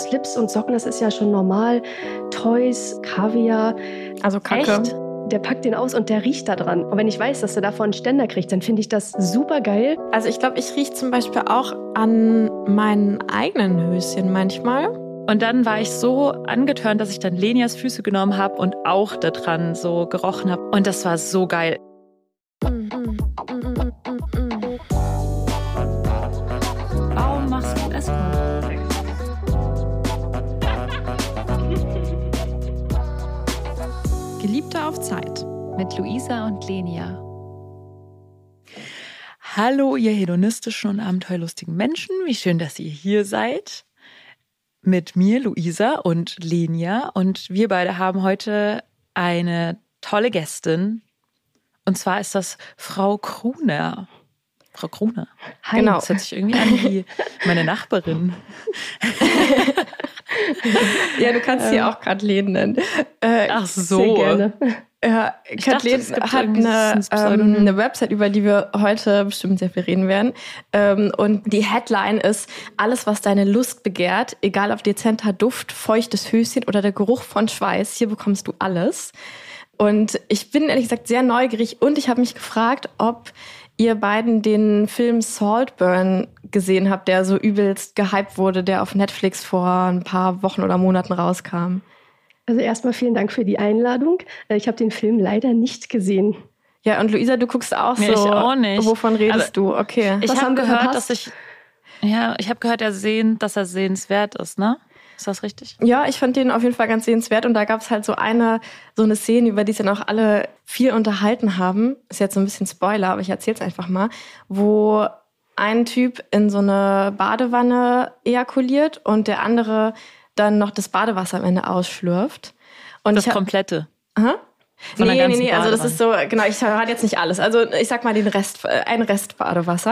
Slips und Socken, das ist ja schon normal. Toys, Kaviar. Also Kacke. Echt? Der packt den aus und der riecht da dran. Und wenn ich weiß, dass er davon einen Ständer kriegt, dann finde ich das super geil. Also ich glaube, ich rieche zum Beispiel auch an meinen eigenen Höschen manchmal. Und dann war ich so angetörnt, dass ich dann Lenias Füße genommen habe und auch da dran so gerochen habe. Und das war so geil. Warum machst du Escort? Geliebte auf Zeit mit Luisa und Lenia. Hallo, ihr hedonistischen und abenteuerlustigen Menschen. Wie schön, dass ihr hier seid. Mit mir, Luisa und Lenia. Und wir beide haben heute eine tolle Gästin. Und zwar ist das Frau Kruner. Frau Kruner. Hi. Genau. Das hört sich irgendwie an wie meine Nachbarin. Ja, du kannst sie auch Kathleen nennen. Ach so. Sehr gerne. Kathleen hat eine Website, über die wir heute bestimmt sehr viel reden werden. Und die Headline ist: Alles, was deine Lust begehrt, egal ob dezenter Duft, feuchtes Höschen oder der Geruch von Schweiß, hier bekommst du alles. Und ich bin ehrlich gesagt sehr neugierig und ich habe mich gefragt, ob ihr beiden den Film Saltburn gesehen habt, der so übelst gehypt wurde, der auf Netflix vor ein paar Wochen oder Monaten rauskam. Also erstmal vielen Dank für die Einladung. Ich habe den Film leider nicht gesehen. Ja, und Luisa, du guckst auch so. Nee, ich auch nicht. Wovon redest du? Okay. Ich Was habe haben wir gehört, verpasst? dass ich habe gehört, dass er sehenswert ist, ne? Ist das richtig? Ja, ich fand den auf jeden Fall ganz sehenswert. Und da gab es halt so eine Szene, über die sich dann auch alle viel unterhalten haben. Ist jetzt so ein bisschen Spoiler, aber ich erzähl's einfach mal. Wo ein Typ in so eine Badewanne ejakuliert und der andere dann noch das Badewasser am Ende ausschlürft. Und Das komplette. Aha. Von der ganzen Nee, also das Badewanne. ist so, genau, ich verrate jetzt nicht alles. Also ich sag mal ein Rest Badewasser.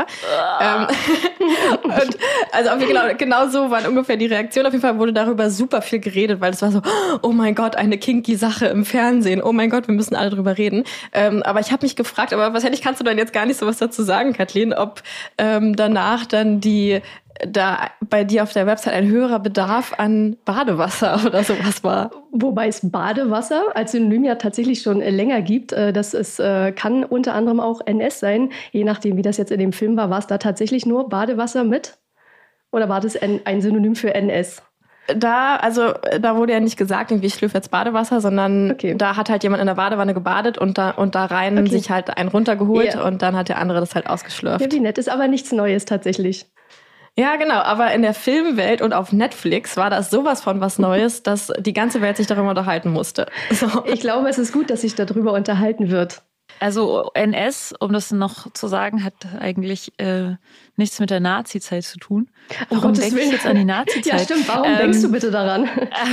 Und also genau so waren ungefähr die Reaktion. Auf jeden Fall wurde darüber super viel geredet, weil es war so, oh mein Gott, eine kinky Sache im Fernsehen. Oh mein Gott, wir müssen alle drüber reden. Aber ich habe mich gefragt, aber wahrscheinlich kannst du dann jetzt gar nicht so was dazu sagen, Kathleen, ob danach dann da bei dir auf der Website ein höherer Bedarf an Badewasser oder sowas war. Wobei es Badewasser als Synonym ja tatsächlich schon länger gibt. Kann unter anderem auch NS sein. Je nachdem, wie das jetzt in dem Film war es da tatsächlich nur Badewasser mit? Oder war das ein Synonym für NS? Da wurde ja nicht gesagt, irgendwie ich schlürfe jetzt Badewasser, sondern Da hat halt jemand in der Badewanne gebadet und da rein sich halt einen runtergeholt und dann hat der andere das halt ausgeschlürft. Ja, wie nett. Ist aber nichts Neues tatsächlich. Ja, genau. Aber in der Filmwelt und auf Netflix war das sowas von was Neues, dass die ganze Welt sich darüber unterhalten musste. So. Ich glaube, es ist gut, dass sich darüber unterhalten wird. Also NS, um das noch zu sagen, hat eigentlich nichts mit der Nazi-Zeit zu tun. Warum denke ich jetzt an die Nazi-Zeit? Ja, stimmt. Warum denkst du bitte daran?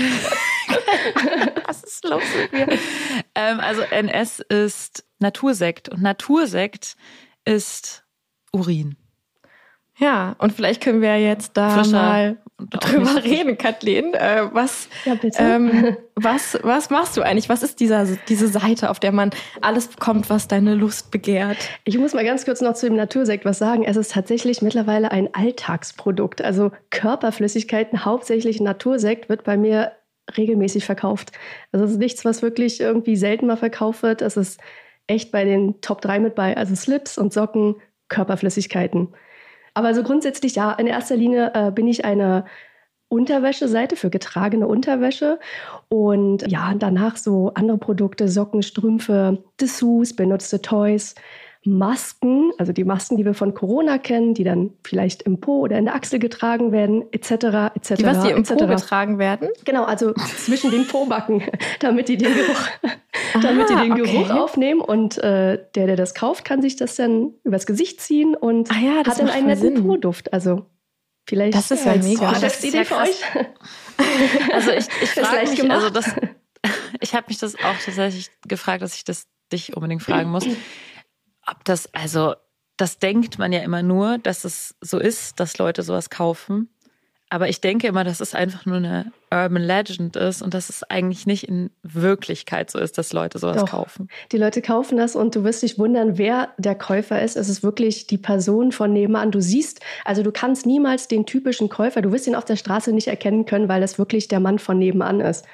Was ist los mit mir? Also NS ist Natursekt und Natursekt ist Urin. Ja, und vielleicht können wir jetzt da Frischer mal drüber reden, Kathleen. Was machst du eigentlich? Was ist diese Seite, auf der man alles bekommt, was deine Lust begehrt? Ich muss mal ganz kurz noch zu dem Natursekt was sagen. Es ist tatsächlich mittlerweile ein Alltagsprodukt. Also Körperflüssigkeiten, hauptsächlich Natursekt, wird bei mir regelmäßig verkauft. Also es ist nichts, was wirklich irgendwie selten mal verkauft wird. Es ist echt bei den Top 3 mit bei. Also Slips und Socken, Körperflüssigkeiten. Aber also grundsätzlich, ja, in erster Linie bin ich eine Unterwäscheseite für getragene Unterwäsche und ja, danach so andere Produkte, Socken, Strümpfe, Dessous, benutzte Toys, Masken, also die Masken, die wir von Corona kennen, die dann vielleicht im Po oder in der Achsel getragen werden, etc. etc. Die im Po getragen werden? Genau, also zwischen den Pobacken, damit die den Geruch aufnehmen und der das kauft, kann sich das dann übers Gesicht ziehen und das hat dann einen netten Sinn. Po-Duft. Also vielleicht das ist ja mega. Das ist die Idee für euch. Also ich frage mich, gemacht. ich habe mich das auch tatsächlich gefragt, dass ich das dich unbedingt fragen muss. Ob das denkt man ja immer nur, dass es so ist, dass Leute sowas kaufen. Aber ich denke immer, dass es einfach nur eine Urban Legend ist und dass es eigentlich nicht in Wirklichkeit so ist, dass Leute sowas kaufen. Die Leute kaufen das und du wirst dich wundern, wer der Käufer ist. Es ist wirklich die Person von nebenan. Du siehst, also du kannst niemals den typischen Käufer, du wirst ihn auf der Straße nicht erkennen können, weil das wirklich der Mann von nebenan ist.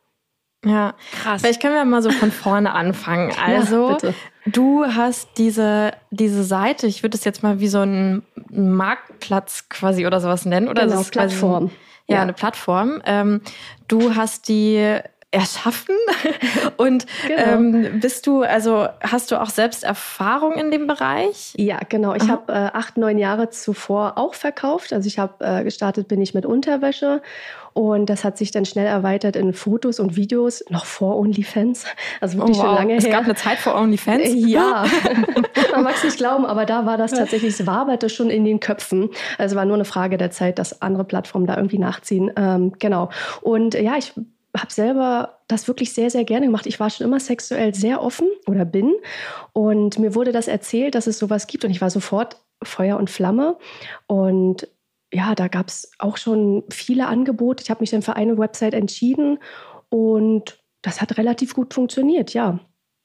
Ja, krass. Vielleicht können wir mal so von vorne anfangen. Also, ja, du hast diese Seite, ich würde es jetzt mal wie so einen Marktplatz quasi oder sowas nennen. Oder genau, Plattform. Ja, eine Plattform. Du hast die erschaffen und genau. Hast du auch selbst Erfahrung in dem Bereich? Ja, genau. Ich habe 8-9 Jahre zuvor auch verkauft. Also ich habe gestartet bin ich mit Unterwäsche. Und das hat sich dann schnell erweitert in Fotos und Videos, noch vor OnlyFans. Also wirklich schon lange her. Es gab eine Zeit vor OnlyFans? Ja, man mag es nicht glauben, aber da war das tatsächlich, es waberte schon in den Köpfen. Also war nur eine Frage der Zeit, dass andere Plattformen da irgendwie nachziehen. Genau. Und ja, ich habe selber das wirklich sehr, sehr gerne gemacht. Ich war schon immer sexuell sehr offen oder bin. Und mir wurde das erzählt, dass es sowas gibt. Und ich war sofort Feuer und Flamme. Und ja, da gab es auch schon viele Angebote. Ich habe mich dann für eine Website entschieden und das hat relativ gut funktioniert, ja.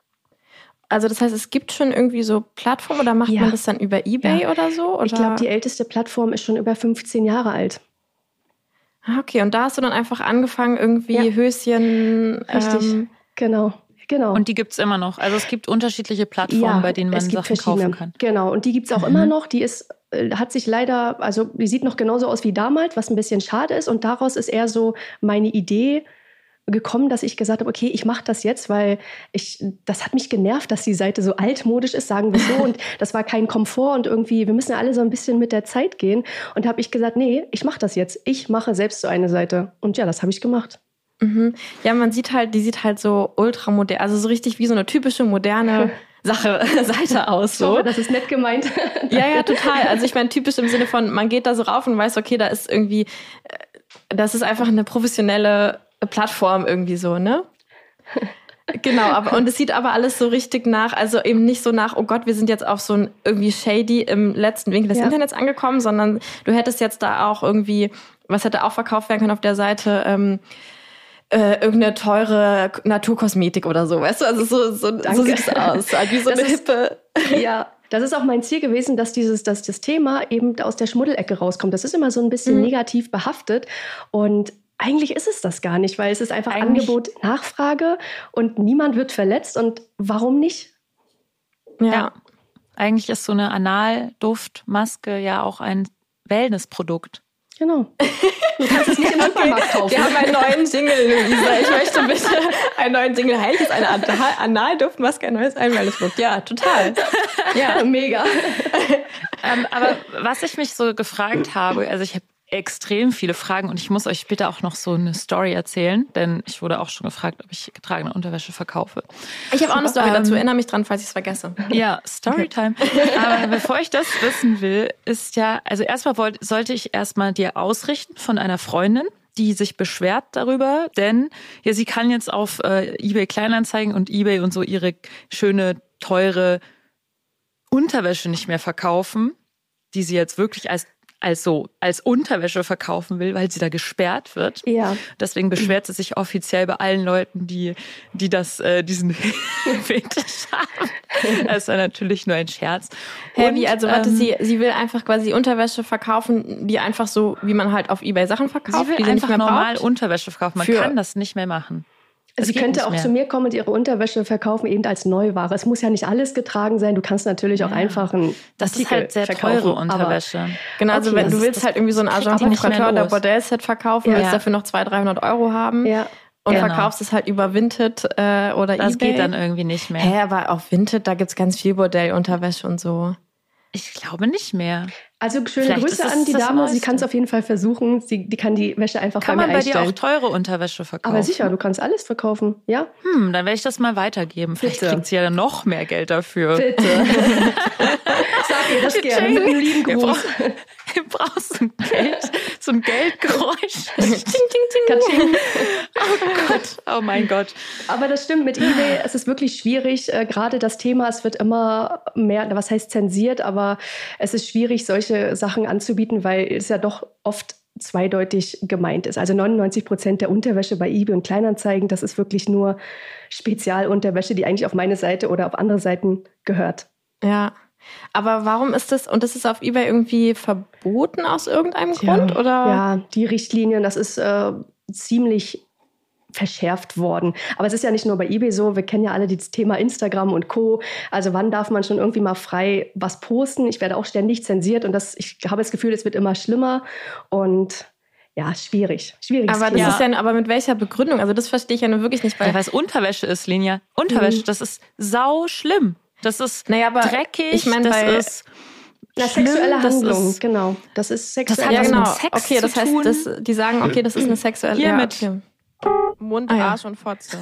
Also das heißt, es gibt schon irgendwie so Plattformen oder macht man das dann über eBay oder so? Oder? Ich glaube, die älteste Plattform ist schon über 15 Jahre alt. Okay, und da hast du dann einfach angefangen, irgendwie Höschen... Richtig, genau. Und die gibt es immer noch. Also es gibt unterschiedliche Plattformen, bei denen man Sachen kaufen kann. Genau, und die gibt es auch immer noch. Die hat sich leider, also die sieht noch genauso aus wie damals, was ein bisschen schade ist. Und daraus ist eher so meine Idee gekommen, dass ich gesagt habe, okay, ich mache das jetzt, weil das hat mich genervt, dass die Seite so altmodisch ist, sagen wir so. Und das war kein Komfort und irgendwie, wir müssen ja alle so ein bisschen mit der Zeit gehen. Und habe ich gesagt, nee, ich mache das jetzt. Ich mache selbst so eine Seite. Und ja, das habe ich gemacht. Mhm. Ja, die sieht halt so ultramodern, also so richtig wie so eine typische moderne Seite aus. So. Ich hoffe, das ist nett gemeint. Ja, total. Also ich meine, typisch im Sinne von, man geht da so rauf und weiß, okay, da ist irgendwie, das ist einfach eine professionelle Plattform irgendwie so, ne? Genau, und es sieht aber alles so richtig nach, also eben nicht so nach, oh Gott, wir sind jetzt auf so ein irgendwie shady im letzten Winkel des Internets angekommen, sondern du hättest jetzt da auch irgendwie, was hätte auch verkauft werden können auf der Seite, irgendeine teure Naturkosmetik oder so, weißt du? Also so sieht es aus, halt wie so eine hippe... Ja, das ist auch mein Ziel gewesen, dass das Thema eben aus der Schmuddelecke rauskommt. Das ist immer so ein bisschen negativ behaftet und eigentlich ist es das gar nicht, weil es ist einfach Angebot, Nachfrage und niemand wird verletzt und warum nicht? Ja. Eigentlich ist so eine Analduftmaske ja auch ein Wellnessprodukt. Genau. Du kannst es nicht im Supermarkt kaufen. Wir haben einen neuen Jingle, Luisa. Ich möchte bitte einen neuen Jingle. Heißt es eine Analduftmaske, ein neues Einwellungsprodukt? Ja, total. Ja, mega. Aber was ich mich so gefragt habe, also ich habe extrem viele Fragen und ich muss euch bitte auch noch so eine Story erzählen, denn ich wurde auch schon gefragt, ob ich getragene Unterwäsche verkaufe. Ich habe auch eine Story dazu, erinnere mich dran, falls ich es vergesse. Ja, Storytime. Aber bevor ich das wissen will, ist ja, also erstmal sollte ich erstmal dir ausrichten von einer Freundin, die sich beschwert darüber, denn ja, sie kann jetzt auf eBay Kleinanzeigen und eBay und so ihre schöne, teure Unterwäsche nicht mehr verkaufen, die sie jetzt wirklich als Unterwäsche verkaufen will, weil sie da gesperrt wird. Ja. Deswegen beschwert sie sich offiziell bei allen Leuten, die diesen Fetisch haben. Das ist ja natürlich nur ein Scherz. Wie? Also warte, sie will einfach quasi Unterwäsche verkaufen, die einfach so, wie man halt auf eBay Sachen verkauft. Sie will die einfach nicht mehr normal braucht. Unterwäsche verkaufen. Man kann das nicht mehr machen. Sie könnte auch zu mir kommen und ihre Unterwäsche verkaufen, eben als Neuware. Es muss ja nicht alles getragen sein. Du kannst natürlich auch einfach ein Das ist halt sehr teure Unterwäsche. Genau, also wenn du willst halt irgendwie so ein Argentinier oder Bordellset verkaufen, willst dafür noch 200-300 € haben. Ja. Und verkaufst es halt über Vinted oder eBay. Das geht dann irgendwie nicht mehr. Aber auf Vinted, da gibt's ganz viel Bordellunterwäsche und so. Ich glaube nicht mehr. Also schöne Grüße an die Dame. Sie kann es auf jeden Fall versuchen. Die kann die Wäsche einfach bei mir einstellen. Kann man bei dir auch teure Unterwäsche verkaufen? Aber sicher, du kannst alles verkaufen, ja? Dann werde ich das mal weitergeben. Vielleicht kriegt sie ja dann noch mehr Geld dafür. Bitte. Sag ihr das gerne mit einem lieben Gruß. Du brauchst so ein Geldgeräusch. Ting, ting, ting. Oh Gott, oh mein Gott. Aber das stimmt, mit eBay, es ist wirklich schwierig. Gerade das Thema, es wird immer mehr, was heißt zensiert, aber es ist schwierig, solche Sachen anzubieten, weil es ja doch oft zweideutig gemeint ist. Also 99% der Unterwäsche bei eBay und Kleinanzeigen, das ist wirklich nur Spezialunterwäsche, die eigentlich auf meine Seite oder auf andere Seiten gehört. Ja, aber warum ist das, und das ist auf eBay irgendwie verboten aus irgendeinem Grund? Oder? Ja, die Richtlinien, das ist ziemlich verschärft worden. Aber es ist ja nicht nur bei eBay so, wir kennen ja alle das Thema Instagram und Co. Also wann darf man schon irgendwie mal frei was posten? Ich werde auch ständig zensiert und ich habe das Gefühl, es wird immer schlimmer und ja, schwierig. Aber das ist ja, aber mit welcher Begründung? Also das verstehe ich ja nur wirklich nicht. Weil es Unterwäsche ist, Lenia. Unterwäsche, das ist sau schlimm. Das ist dreckig, ich meine, das ist sexuelle Handlung, genau. Das ist sexuelle Handlung. Das hat Sex okay, das zu tun. Heißt, die sagen, okay, das ist eine sexuelle... Hiermit. Ja, okay. Mund, Arsch und Fotze.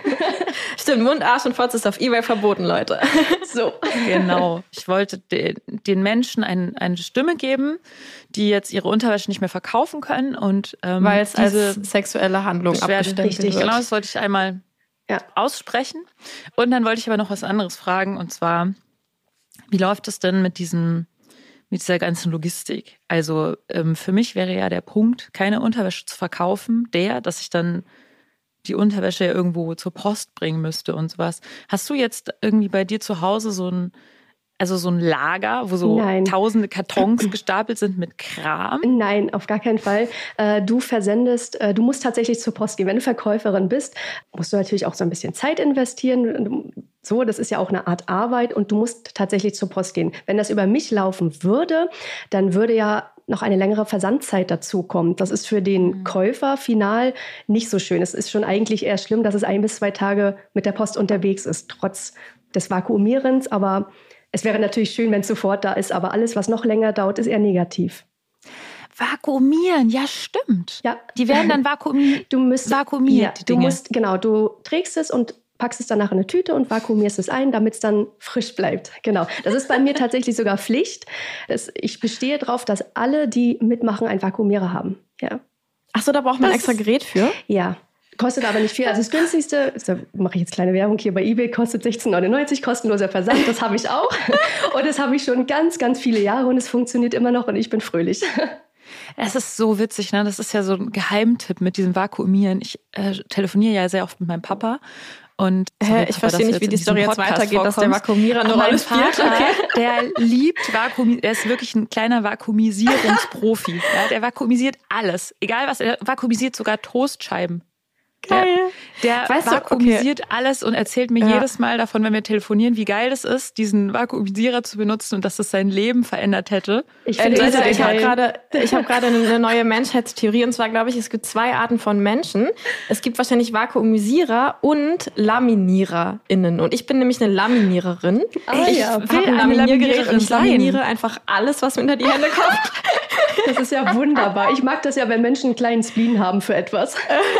Stimmt, Mund, Arsch und Fotze ist auf eBay verboten, Leute. So. Genau. Ich wollte den Menschen eine Stimme geben, die jetzt ihre Unterwäsche nicht mehr verkaufen können. Und weil es als sexuelle Handlung abgestempelt wird. Genau, das wollte ich einmal aussprechen. Und dann wollte ich aber noch was anderes fragen. Und zwar, wie läuft es denn mit dieser ganzen Logistik? Also für mich wäre ja der Punkt, keine Unterwäsche zu verkaufen, dass ich dann die Unterwäsche ja irgendwo zur Post bringen müsste und sowas. Hast du jetzt irgendwie bei dir zu Hause so ein Lager, wo so tausende Kartons gestapelt sind mit Kram? Nein, auf gar keinen Fall. Du musst tatsächlich zur Post gehen. Wenn du Verkäuferin bist, musst du natürlich auch so ein bisschen Zeit investieren. So, das ist ja auch eine Art Arbeit und du musst tatsächlich zur Post gehen. Wenn das über mich laufen würde, dann würde ja noch eine längere Versandzeit dazukommen. Das ist für den Käufer final nicht so schön. Es ist schon eigentlich eher schlimm, dass es 1 bis 2 Tage mit der Post unterwegs ist, trotz des Vakuumierens. Aber es wäre natürlich schön, wenn es sofort da ist. Aber alles, was noch länger dauert, ist eher negativ. Vakuumieren, ja stimmt. Ja. Die werden dann vakuumiert, die Dinge. Du trägst es und packst es danach in eine Tüte und vakuumierst es ein, damit es dann frisch bleibt. Genau. Das ist bei mir tatsächlich sogar Pflicht. Ich bestehe darauf, dass alle, die mitmachen, einen Vakuumierer haben. Ja. Ach so, da braucht man ein extra Gerät für? Ja. Kostet aber nicht viel. Also das günstigste, da mache ich jetzt kleine Werbung hier bei eBay, kostet 16,99, kostenloser Versand. Das habe ich auch. Und das habe ich schon ganz, ganz viele Jahre und es funktioniert immer noch und ich bin fröhlich. Es ist so witzig, ne? Das ist ja so ein Geheimtipp mit diesem Vakuumieren. Ich telefoniere ja sehr oft mit meinem Papa. Und ich verstehe nicht, wie die Story jetzt weitergeht, dass der Vakuumierer eine Rolle spielt. Okay. Der liebt Vakuumieren. Er ist wirklich ein kleiner Vakuumisierungsprofi. Ja, der vakuumisiert alles. Egal was, er vakuumisiert sogar Toastscheiben. Geil. Der vakuumisiert alles und erzählt mir jedes Mal davon, wenn wir telefonieren, wie geil es ist, diesen Vakuumisierer zu benutzen und dass es sein Leben verändert hätte. Ich habe gerade eine neue Menschheitstheorie und zwar glaube ich, es gibt 2 Arten von Menschen. Es gibt wahrscheinlich Vakuumisierer und Laminierer*innen. Und ich bin nämlich eine Laminiererin. Ich will ein Laminiergerät und ich laminiere einfach alles, was mir unter die Hände kommt. Das ist ja wunderbar. Ich mag das ja, wenn Menschen einen kleinen Spleen haben für etwas.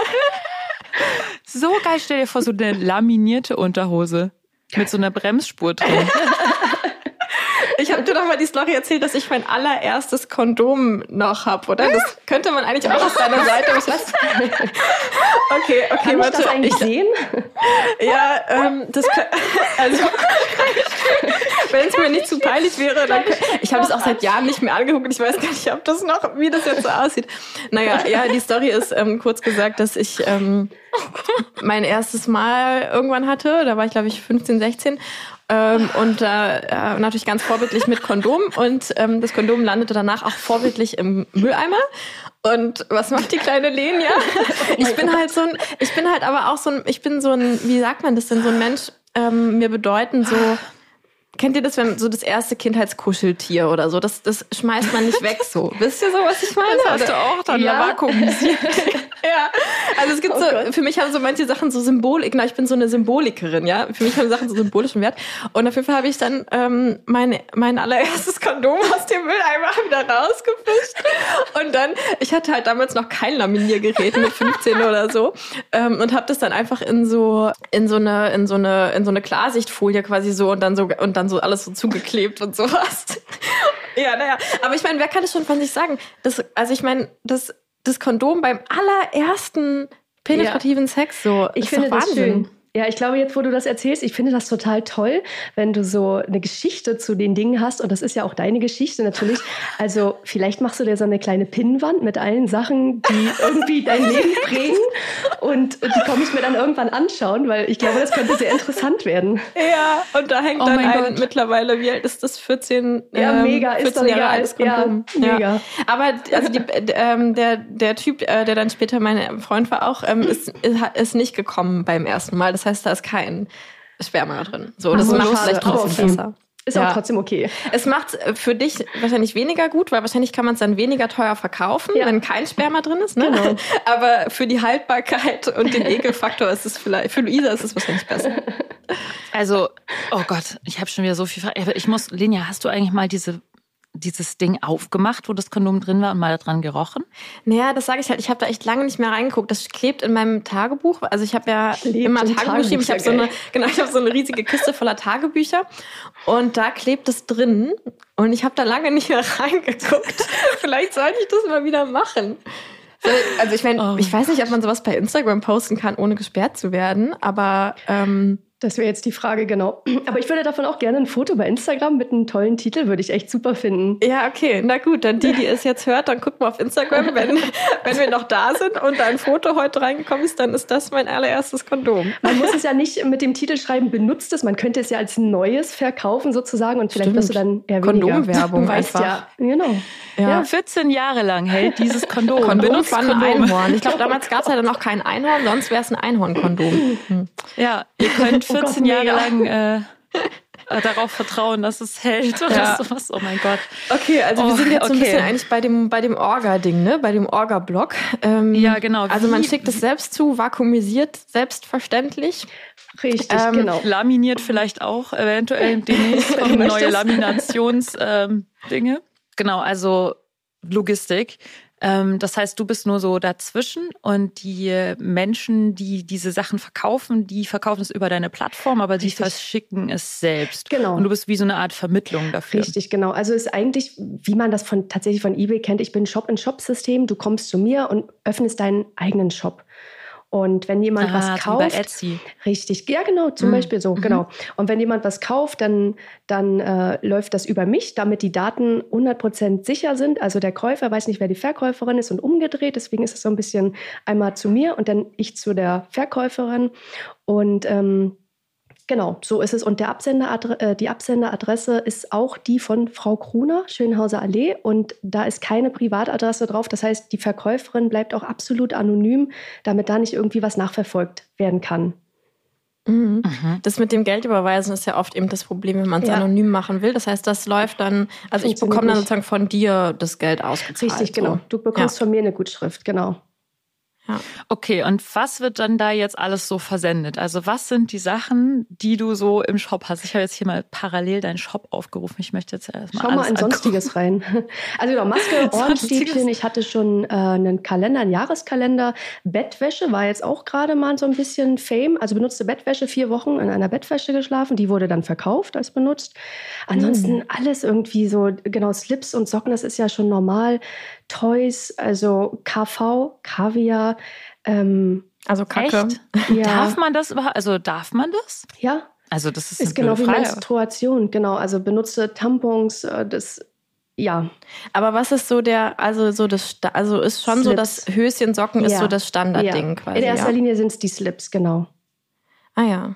So geil, stell dir vor, so eine laminierte Unterhose mit so einer Bremsspur drin. Ich habe dir doch mal die Story erzählt, dass ich mein allererstes Kondom noch habe, oder? Das könnte man eigentlich auch auf deiner Seite... Okay, kann warte. Ich das eigentlich sehen? Ja, also wenn es mir nicht zu peinlich wäre, dann... Ich habe es auch seit Jahren nicht mehr angeguckt und ich weiß gar nicht, wie das jetzt so aussieht. Naja, ja, die Story ist kurz gesagt, dass ich mein erstes Mal irgendwann hatte. Da war ich, glaube ich, 15, 16. Und natürlich ganz vorbildlich mit Kondom. Und das Kondom landete danach auch vorbildlich im Mülleimer. Und was macht die kleine Lenia? Ich bin halt aber auch so ein, wie sagt man das denn, so ein Mensch, mir bedeuten so... Kennt ihr das, wenn so das erste Kindheitskuscheltier oder so? Das schmeißt man nicht weg so. Wisst ihr so, was ich meine? Das hast du auch dann vakuumisiert. Ja, also es gibt für mich haben so manche Sachen so Symbolik. Ich bin so eine Symbolikerin, ja. Für mich haben Sachen so symbolischen Wert. Und auf jeden Fall habe ich dann mein allererstes Kondom aus dem Mülleimer wieder rausgefischt. Und dann, ich hatte halt damals noch kein Laminiergerät mit 15 oder so. Und habe das dann einfach in so eine Klarsichtfolie quasi so und dann so alles so zugeklebt und sowas. Ja, naja. Aber ich meine, wer kann das schon von sich sagen? Das Kondom beim allerersten penetrativen Sex so. Ich finde das schön. Ja, ich glaube, jetzt, wo du das erzählst, ich finde das total toll, wenn du so eine Geschichte zu den Dingen hast. Und das ist ja auch deine Geschichte natürlich. Also vielleicht machst du dir so eine kleine Pinnwand mit allen Sachen, die irgendwie dein Leben prägen. Und die komme ich mir dann irgendwann anschauen, weil ich glaube, das könnte sehr interessant werden. Ja, und da hängt dann mittlerweile, wie alt ist das? 14 mega, 14 ist doch Jahre altes Kondom. Ja, mega. Ja. Aber also der Typ, der dann später mein Freund war auch, ist nicht gekommen beim ersten Mal. Das heißt, da ist kein Sperma drin. So, das macht es vielleicht trotzdem besser. Ist auch trotzdem okay. Es macht für dich wahrscheinlich weniger gut, weil wahrscheinlich kann man es dann weniger teuer verkaufen, wenn kein Sperma drin ist. Ne? Genau. Aber für die Haltbarkeit und den Ekelfaktor ist es vielleicht, für Luisa ist es wahrscheinlich besser. Also, oh Gott, ich habe schon wieder so viel Fragen. Lenia, hast du eigentlich mal dieses Ding aufgemacht, wo das Kondom drin war und mal daran gerochen? Naja, das sage ich halt. Ich habe da echt lange nicht mehr reingeguckt. Das klebt in meinem Tagebuch. Also ich habe ja immer Tagebuch geschrieben. Ich habe so eine riesige Kiste voller Tagebücher und da klebt es drin und ich habe da lange nicht mehr reingeguckt. Vielleicht sollte ich das mal wieder machen. Also ich meine, ich weiß nicht, ob man sowas bei Instagram posten kann, ohne gesperrt zu werden, aber das wäre jetzt die Frage, genau. Aber ich würde davon auch gerne ein Foto bei Instagram mit einem tollen Titel, würde ich echt super finden. Ja, okay. Na gut, dann die es jetzt hört, dann guckt mal auf Instagram. Wenn wir noch da sind und da ein Foto heute reingekommen ist, dann ist das mein allererstes Kondom. Man muss es ja nicht mit dem Titel schreiben, benutzt es. Man könnte es ja als neues verkaufen sozusagen und vielleicht wirst du dann eher weniger. Kondomwerbung einfach. Ja, genau. Ja. 14 Jahre lang hält dieses Kondom. Kondom von einem Einhorn. Ich glaube, damals gab es ja dann noch kein Einhorn, sonst wäre es ein Einhornkondom. Ja, ihr könnt 14 Jahre lang darauf vertrauen, dass es hält oder sowas. Oh mein Gott. Okay, also wir sind jetzt so ein bisschen eigentlich bei dem Orga-Ding, ne? Bei dem Orga-Block. Ja, genau. Also man schickt es selbst zu, vakuumisiert, selbstverständlich. Richtig, genau. Laminiert vielleicht auch, eventuell demnächst kommen neue Laminationsdinge. Genau, also Logistik. Das heißt, du bist nur so dazwischen und die Menschen, die diese Sachen verkaufen, die verkaufen es über deine Plattform, aber die verschicken es selbst. Genau. Und du bist wie so eine Art Vermittlung dafür. Richtig, genau. Also ist eigentlich, wie man das tatsächlich von eBay kennt, ich bin Shop-in-Shop-System, du kommst zu mir und öffnest deinen eigenen Shop. Und wenn jemand was kauft, wie bei Etsy. Richtig, ja genau, zum Beispiel so, genau. Und wenn jemand was kauft, dann läuft das über mich, damit die Daten 100% sicher sind. Also der Käufer weiß nicht, wer die Verkäuferin ist und umgedreht. Deswegen ist es so ein bisschen einmal zu mir und dann ich zu der Verkäuferin. Und genau, so ist es. Und die Absenderadresse ist auch die von Frau Kruner, Schönhauser Allee. Und da ist keine Privatadresse drauf. Das heißt, die Verkäuferin bleibt auch absolut anonym, damit da nicht irgendwie was nachverfolgt werden kann. Mhm. Das mit dem Geldüberweisen ist ja oft eben das Problem, wenn man es anonym machen will. Das heißt, das läuft dann, also ich bekomme dann sozusagen von dir das Geld ausgezahlt. Richtig, genau. Du bekommst von mir eine Gutschrift, genau. Ja. Okay, und was wird dann da jetzt alles so versendet? Also was sind die Sachen, die du so im Shop hast? Ich habe jetzt hier mal parallel deinen Shop aufgerufen. Ich möchte jetzt erstmal Schau mal in Sonstiges rein. Also genau, Maske, Ohrenstäbchen. Ich hatte schon einen Kalender, einen Jahreskalender. Bettwäsche war jetzt auch gerade mal so ein bisschen Fame. Also benutzte Bettwäsche, 4 Wochen in einer Bettwäsche geschlafen. Die wurde dann verkauft als benutzt. Ansonsten alles irgendwie so, genau, Slips und Socken, das ist ja schon normal. Toys, also KV, Kaviar. Also Kacke. Echt? Ja. Darf man das überhaupt? Also darf man das? Ja. Also das ist genau wie Menstruation, genau. Also benutzte Tampons, ja. Aber was ist so ist schon Slips. So, das Höschen, Socken ist so das Standardding quasi. In erster Linie sind es die Slips, genau. Ah ja.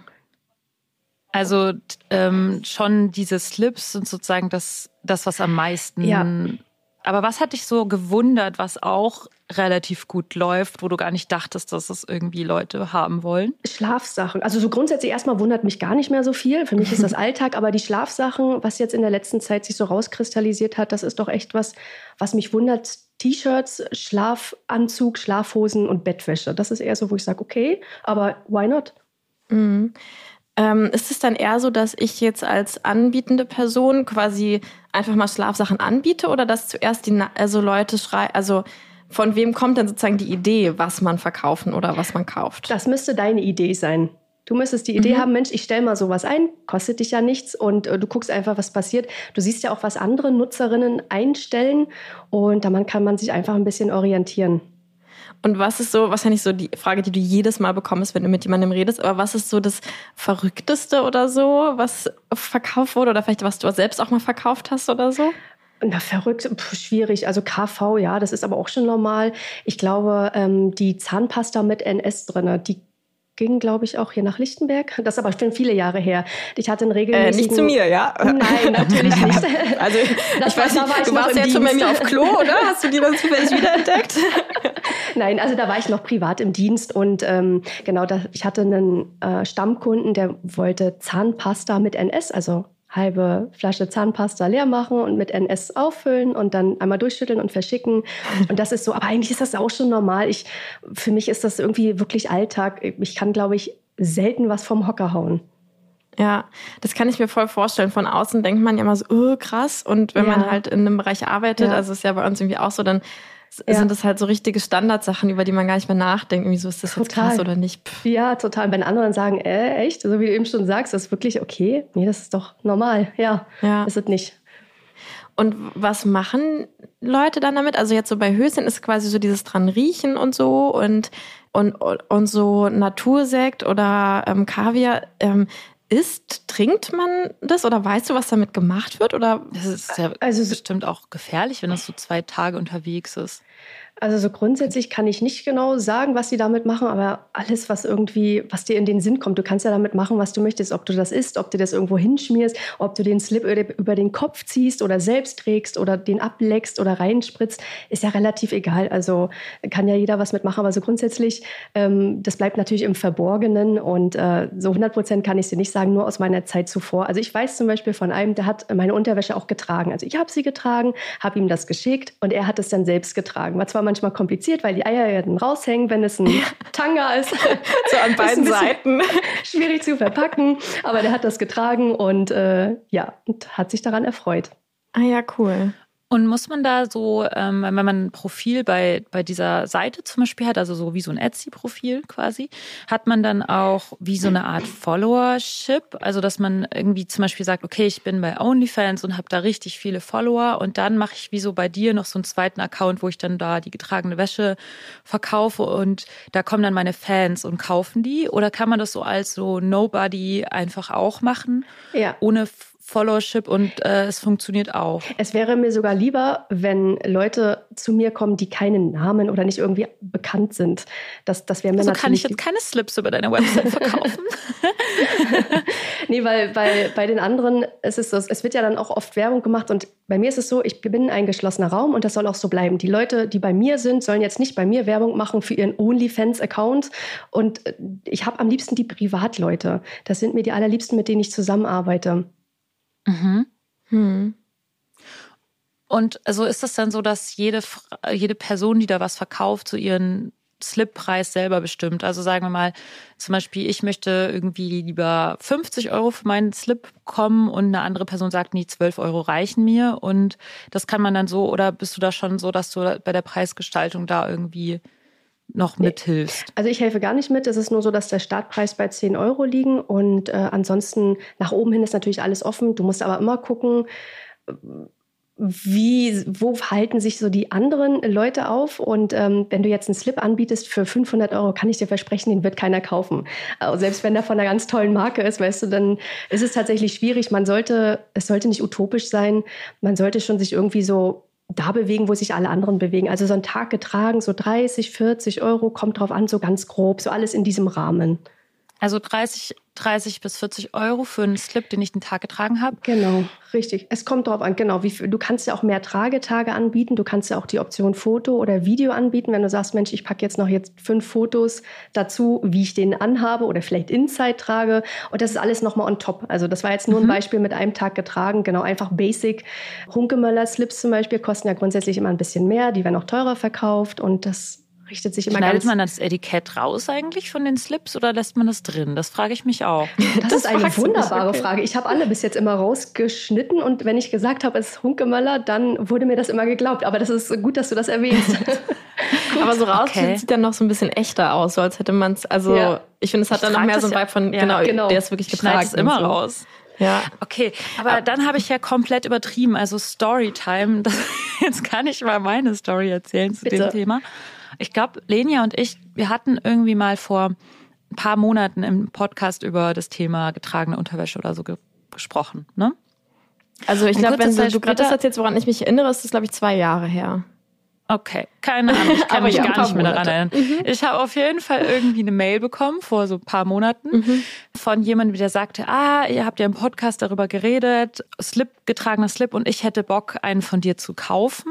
Also schon diese Slips sind sozusagen das was am meisten... Ja. Aber was hat dich so gewundert, was auch relativ gut läuft, wo du gar nicht dachtest, dass es irgendwie Leute haben wollen? Schlafsachen. Also so grundsätzlich erstmal wundert mich gar nicht mehr so viel. Für mich ist das Alltag. Aber die Schlafsachen, was jetzt in der letzten Zeit sich so rauskristallisiert hat, das ist doch echt was mich wundert. T-Shirts, Schlafanzug, Schlafhosen und Bettwäsche. Das ist eher so, wo ich sage, okay, aber why not? Mhm. Ist es dann eher so, dass ich jetzt als anbietende Person quasi einfach mal Schlafsachen anbiete oder dass zuerst Leute schreien, also von wem kommt denn sozusagen die Idee, was man verkaufen oder was man kauft? Das müsste deine Idee sein. Du müsstest die Idee haben, Mensch, ich stelle mal sowas ein, kostet dich ja nichts und du guckst einfach, was passiert. Du siehst ja auch, was andere Nutzerinnen einstellen und dann kann man sich einfach ein bisschen orientieren. Und was ist so, wahrscheinlich so die Frage, die du jedes Mal bekommst, wenn du mit jemandem redest, aber was ist so das Verrückteste oder so, was verkauft wurde oder vielleicht was du selbst auch mal verkauft hast oder so? Na, verrückt, schwierig. Also KV, ja, das ist aber auch schon normal. Ich glaube, die Zahnpasta mit NS drin, die ging, glaube ich, auch hier nach Lichtenberg. Das ist aber schon viele Jahre her. Ich hatte einen regelmäßigen... Nicht zu mir, ja? Nein, natürlich nicht. Also ich weiß nicht, du warst ja jetzt schon bei mir auf Klo, oder? Hast du die dann zufällig wiederentdeckt? Nein, also da war ich noch privat im Dienst und genau, ich hatte einen Stammkunden, der wollte Zahnpasta mit NS, also halbe Flasche Zahnpasta leer machen und mit NS auffüllen und dann einmal durchschütteln und verschicken. Und das ist so, aber eigentlich ist das auch schon normal. Für mich ist das irgendwie wirklich Alltag. Ich kann, glaube ich, selten was vom Hocker hauen. Ja, das kann ich mir voll vorstellen. Von außen denkt man ja immer so, krass. Und wenn man halt in einem Bereich arbeitet, also ist ja bei uns irgendwie auch so, dann sind das halt so richtige Standardsachen, über die man gar nicht mehr nachdenkt. Irgendwie so, ist das jetzt krass oder nicht? Ja, total. Wenn andere dann sagen, echt? So wie du eben schon sagst, das ist wirklich okay. Nee, das ist doch normal. Ja, ist es nicht. Und was machen Leute dann damit? Also jetzt so bei Höschen ist quasi so dieses dran riechen und so und so Natursekt oder Kaviar. Trinkt man das oder weißt du, was damit gemacht wird? Oder? Das ist ja bestimmt auch gefährlich, wenn das so 2 Tage unterwegs ist. Also so grundsätzlich kann ich nicht genau sagen, was sie damit machen, aber alles, was dir in den Sinn kommt, du kannst ja damit machen, was du möchtest, ob du das isst, ob du das irgendwo hinschmierst, ob du den Slip über den Kopf ziehst oder selbst trägst oder den ableckst oder reinspritzt, ist ja relativ egal. Also kann ja jeder was mitmachen, aber so grundsätzlich, das bleibt natürlich im Verborgenen und so 100% kann ich dir nicht sagen, nur aus meiner Zeit zuvor. Also ich weiß zum Beispiel von einem, der hat meine Unterwäsche auch getragen. Also ich habe sie getragen, habe ihm das geschickt und er hat es dann selbst getragen. War zwar manchmal kompliziert, weil die Eier ja dann raushängen, wenn es ein Tanga ist. So an beiden Seiten. Schwierig zu verpacken, aber der hat das getragen und und hat sich daran erfreut. Ah ja, cool. Und muss man da so, wenn man ein Profil bei dieser Seite zum Beispiel hat, also so wie so ein Etsy-Profil quasi, hat man dann auch wie so eine Art Followership, also dass man irgendwie zum Beispiel sagt, okay, ich bin bei OnlyFans und habe da richtig viele Follower und dann mache ich wie so bei dir noch so einen zweiten Account, wo ich dann da die getragene Wäsche verkaufe und da kommen dann meine Fans und kaufen die? Oder kann man das so als so Nobody einfach auch machen, ohne Followership und es funktioniert auch. Es wäre mir sogar lieber, wenn Leute zu mir kommen, die keinen Namen oder nicht irgendwie bekannt sind. Das wäre mir also natürlich. Kann ich jetzt keine Slips über deine Website verkaufen? Nee, weil bei den anderen ist es so, es wird ja dann auch oft Werbung gemacht und bei mir ist es so, ich bin ein geschlossener Raum und das soll auch so bleiben. Die Leute, die bei mir sind, sollen jetzt nicht bei mir Werbung machen für ihren OnlyFans-Account und ich habe am liebsten die Privatleute. Das sind mir die allerliebsten, mit denen ich zusammenarbeite. Mhm. Und also ist es dann so, dass jede Person, die da was verkauft, so ihren Slip-Preis selber bestimmt? Also sagen wir mal, zum Beispiel, ich möchte irgendwie lieber 50 € für meinen Slip bekommen und eine andere Person sagt, nee, 12 € reichen mir. Und das kann man dann so, oder bist du da schon so, dass du bei der Preisgestaltung da irgendwie noch mithilfst? Also ich helfe gar nicht mit. Es ist nur so, dass der Startpreis bei 10 € liegen und ansonsten nach oben hin ist natürlich alles offen. Du musst aber immer gucken, wo verhalten sich so die anderen Leute auf und wenn du jetzt einen Slip anbietest für 500 €, kann ich dir versprechen, den wird keiner kaufen. Also selbst wenn der von einer ganz tollen Marke ist, weißt du, dann ist es tatsächlich schwierig. Es sollte nicht utopisch sein. Man sollte schon sich irgendwie so da bewegen, wo sich alle anderen bewegen. Also so ein Tag getragen, so 30, 40 €, kommt drauf an, so ganz grob, so alles in diesem Rahmen. Also 30 bis 40 € für einen Slip, den ich den Tag getragen habe? Genau, richtig. Es kommt drauf an, genau. Du kannst ja auch mehr Tragetage anbieten. Du kannst ja auch die Option Foto oder Video anbieten, wenn du sagst, Mensch, ich packe jetzt noch 5 Fotos dazu, wie ich den anhabe oder vielleicht Inside trage. Und das ist alles nochmal on top. Also das war jetzt nur ein Beispiel mit einem Tag getragen. Genau, einfach basic. Hunkemöller-Slips zum Beispiel kosten ja grundsätzlich immer ein bisschen mehr. Die werden auch teurer verkauft und das richtet sich immer Schneidet man das Etikett raus eigentlich von den Slips oder lässt man das drin? Das frage ich mich auch. Das ist eine wunderbare Frage. Ich habe alle bis jetzt immer rausgeschnitten und wenn ich gesagt habe, es ist Hunkemöller, dann wurde mir das immer geglaubt. Aber das ist gut, dass du das erwähnst. Aber so rausgeschnitten sieht dann noch so ein bisschen echter aus, so als hätte man es, ich finde, es hat dann noch mehr so ein Vibe von, genau, der ist wirklich getragen. Schneidest immer so raus. Ja. Okay, aber dann habe ich ja komplett übertrieben, also Storytime. Jetzt kann ich mal meine Story erzählen zu dem Thema. Ich glaube, Lenia und ich, wir hatten irgendwie mal vor ein paar Monaten im Podcast über das Thema getragene Unterwäsche oder so gesprochen, ne? Also ich glaube, wenn du gerade das erzählst, woran ich mich erinnere, ist das, glaube ich, 2 Jahre her. Okay, keine Ahnung, ich kann mich gar nicht mehr daran erinnern. Ich habe auf jeden Fall irgendwie eine Mail bekommen vor so ein paar Monaten von jemandem, der sagte, ihr habt ja im Podcast darüber geredet, getragener Slip und ich hätte Bock, einen von dir zu kaufen.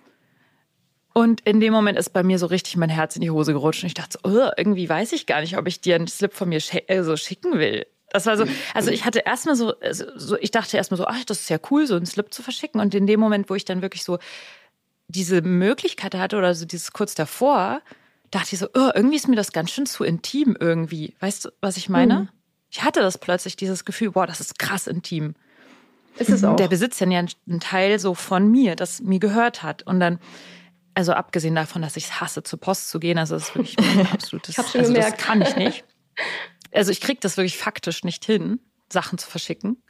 Und in dem Moment ist bei mir so richtig mein Herz in die Hose gerutscht und ich dachte so, irgendwie weiß ich gar nicht, ob ich dir einen Slip von mir so schicken will. Das war so, also ich hatte erstmal ich dachte erstmal so, das ist ja cool, so einen Slip zu verschicken. Und in dem Moment, wo ich dann wirklich so diese Möglichkeit hatte oder so dieses kurz davor, dachte ich so, irgendwie ist mir das ganz schön zu intim irgendwie. Weißt du, was ich meine? Ich hatte das plötzlich, dieses Gefühl, das ist krass intim. Ist es auch. Der besitzt dann ja einen Teil so von mir, das mir gehört hat. Und dann, also abgesehen davon, dass ich es hasse, zur Post zu gehen, also das ist wirklich mein absolutes, ich hab's schon gemerkt. Das kann ich nicht. Also ich kriege das wirklich faktisch nicht hin, Sachen zu verschicken.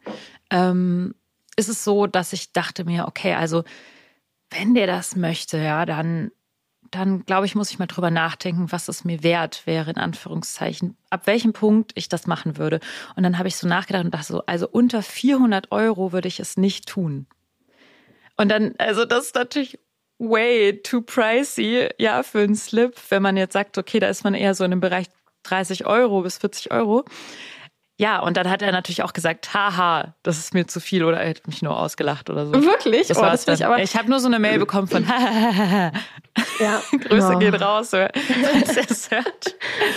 Ist es so, dass ich dachte mir, okay, also wenn der das möchte, ja, dann glaube ich, muss ich mal drüber nachdenken, was es mir wert wäre, in Anführungszeichen, ab welchem Punkt ich das machen würde. Und dann habe ich so nachgedacht und dachte so, also unter 400 € würde ich es nicht tun. Und dann, also das ist natürlich way too pricey, ja, für einen Slip, wenn man jetzt sagt, okay, da ist man eher so in dem Bereich 30 € bis 40 €. Ja, und dann hat er natürlich auch gesagt, haha, das ist mir zu viel, oder er hat mich nur ausgelacht oder so. Wirklich? Das ich habe nur so eine Mail bekommen von ja. Grüße gehen raus, falls er es hört.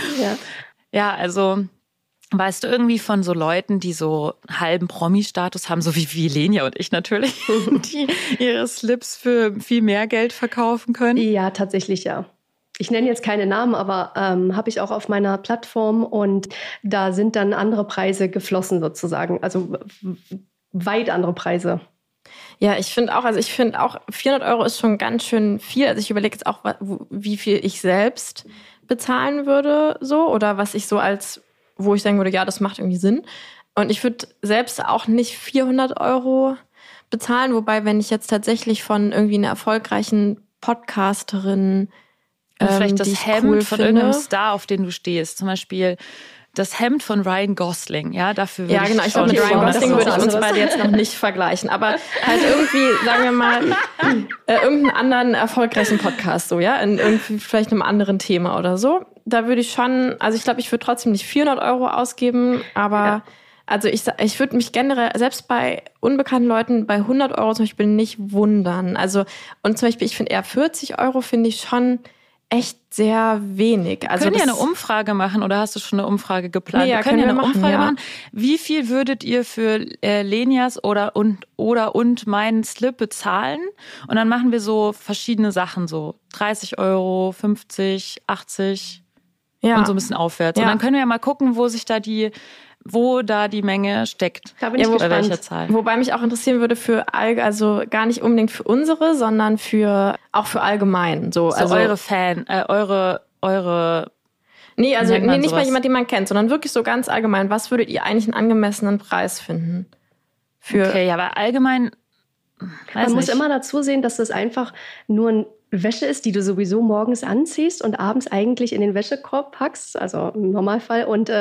Ja, also weißt du irgendwie von so Leuten, die so halben Promi-Status haben, so wie Lenia und ich natürlich, die ihre Slips für viel mehr Geld verkaufen können? Ja, tatsächlich ja. Ich nenne jetzt keine Namen, aber habe ich auch auf meiner Plattform und da sind dann andere Preise geflossen sozusagen, also weit andere Preise. Ja, ich finde auch 400 € ist schon ganz schön viel. Also ich überlege jetzt auch, wie viel ich selbst bezahlen würde so oder was ich so wo ich sagen würde, ja, das macht irgendwie Sinn. Und ich würde selbst auch nicht 400 € bezahlen, wobei wenn ich jetzt tatsächlich von irgendwie einer erfolgreichen Podcasterin vielleicht das Hemd von irgendeinem Star, auf den du stehst. Zum Beispiel das Hemd von Ryan Gosling. Ja, dafür würde ich glaube, mit Ryan Gosling würde ich uns beide jetzt noch nicht vergleichen. Aber halt irgendwie, sagen wir mal, irgendeinen anderen erfolgreichen Podcast, so, ja, in irgendwie vielleicht einem anderen Thema oder so. Da würde ich schon, also ich glaube, ich würde trotzdem nicht 400 € ausgeben, aber also ich würde mich generell, selbst bei unbekannten Leuten, bei 100 € zum Beispiel nicht wundern. Also, und zum Beispiel, ich finde eher 40 € finde ich schon echt sehr wenig. Also können wir eine Umfrage machen oder hast du schon eine Umfrage geplant? Nee, können wir eine Umfrage machen. Wie viel würdet ihr für Lenias oder meinen Slip bezahlen? Und dann machen wir so verschiedene Sachen, so 30 €, 50, 80 und so ein bisschen aufwärts. Ja. Und dann können wir ja mal gucken, wo da die Menge steckt. Da bin ich gespannt. Bei welcher Zahl. Wobei mich auch interessieren würde also gar nicht unbedingt für unsere, sondern auch für allgemein. So also eure Fan, eure. Nee, also nicht mal jemand, den man kennt, sondern wirklich so ganz allgemein. Was würdet ihr eigentlich einen angemessenen Preis finden? Okay, ja, aber allgemein. Man muss immer dazu sehen, dass das einfach nur ein Wäsche ist, die du sowieso morgens anziehst und abends eigentlich in den Wäschekorb packst, also im Normalfall. Und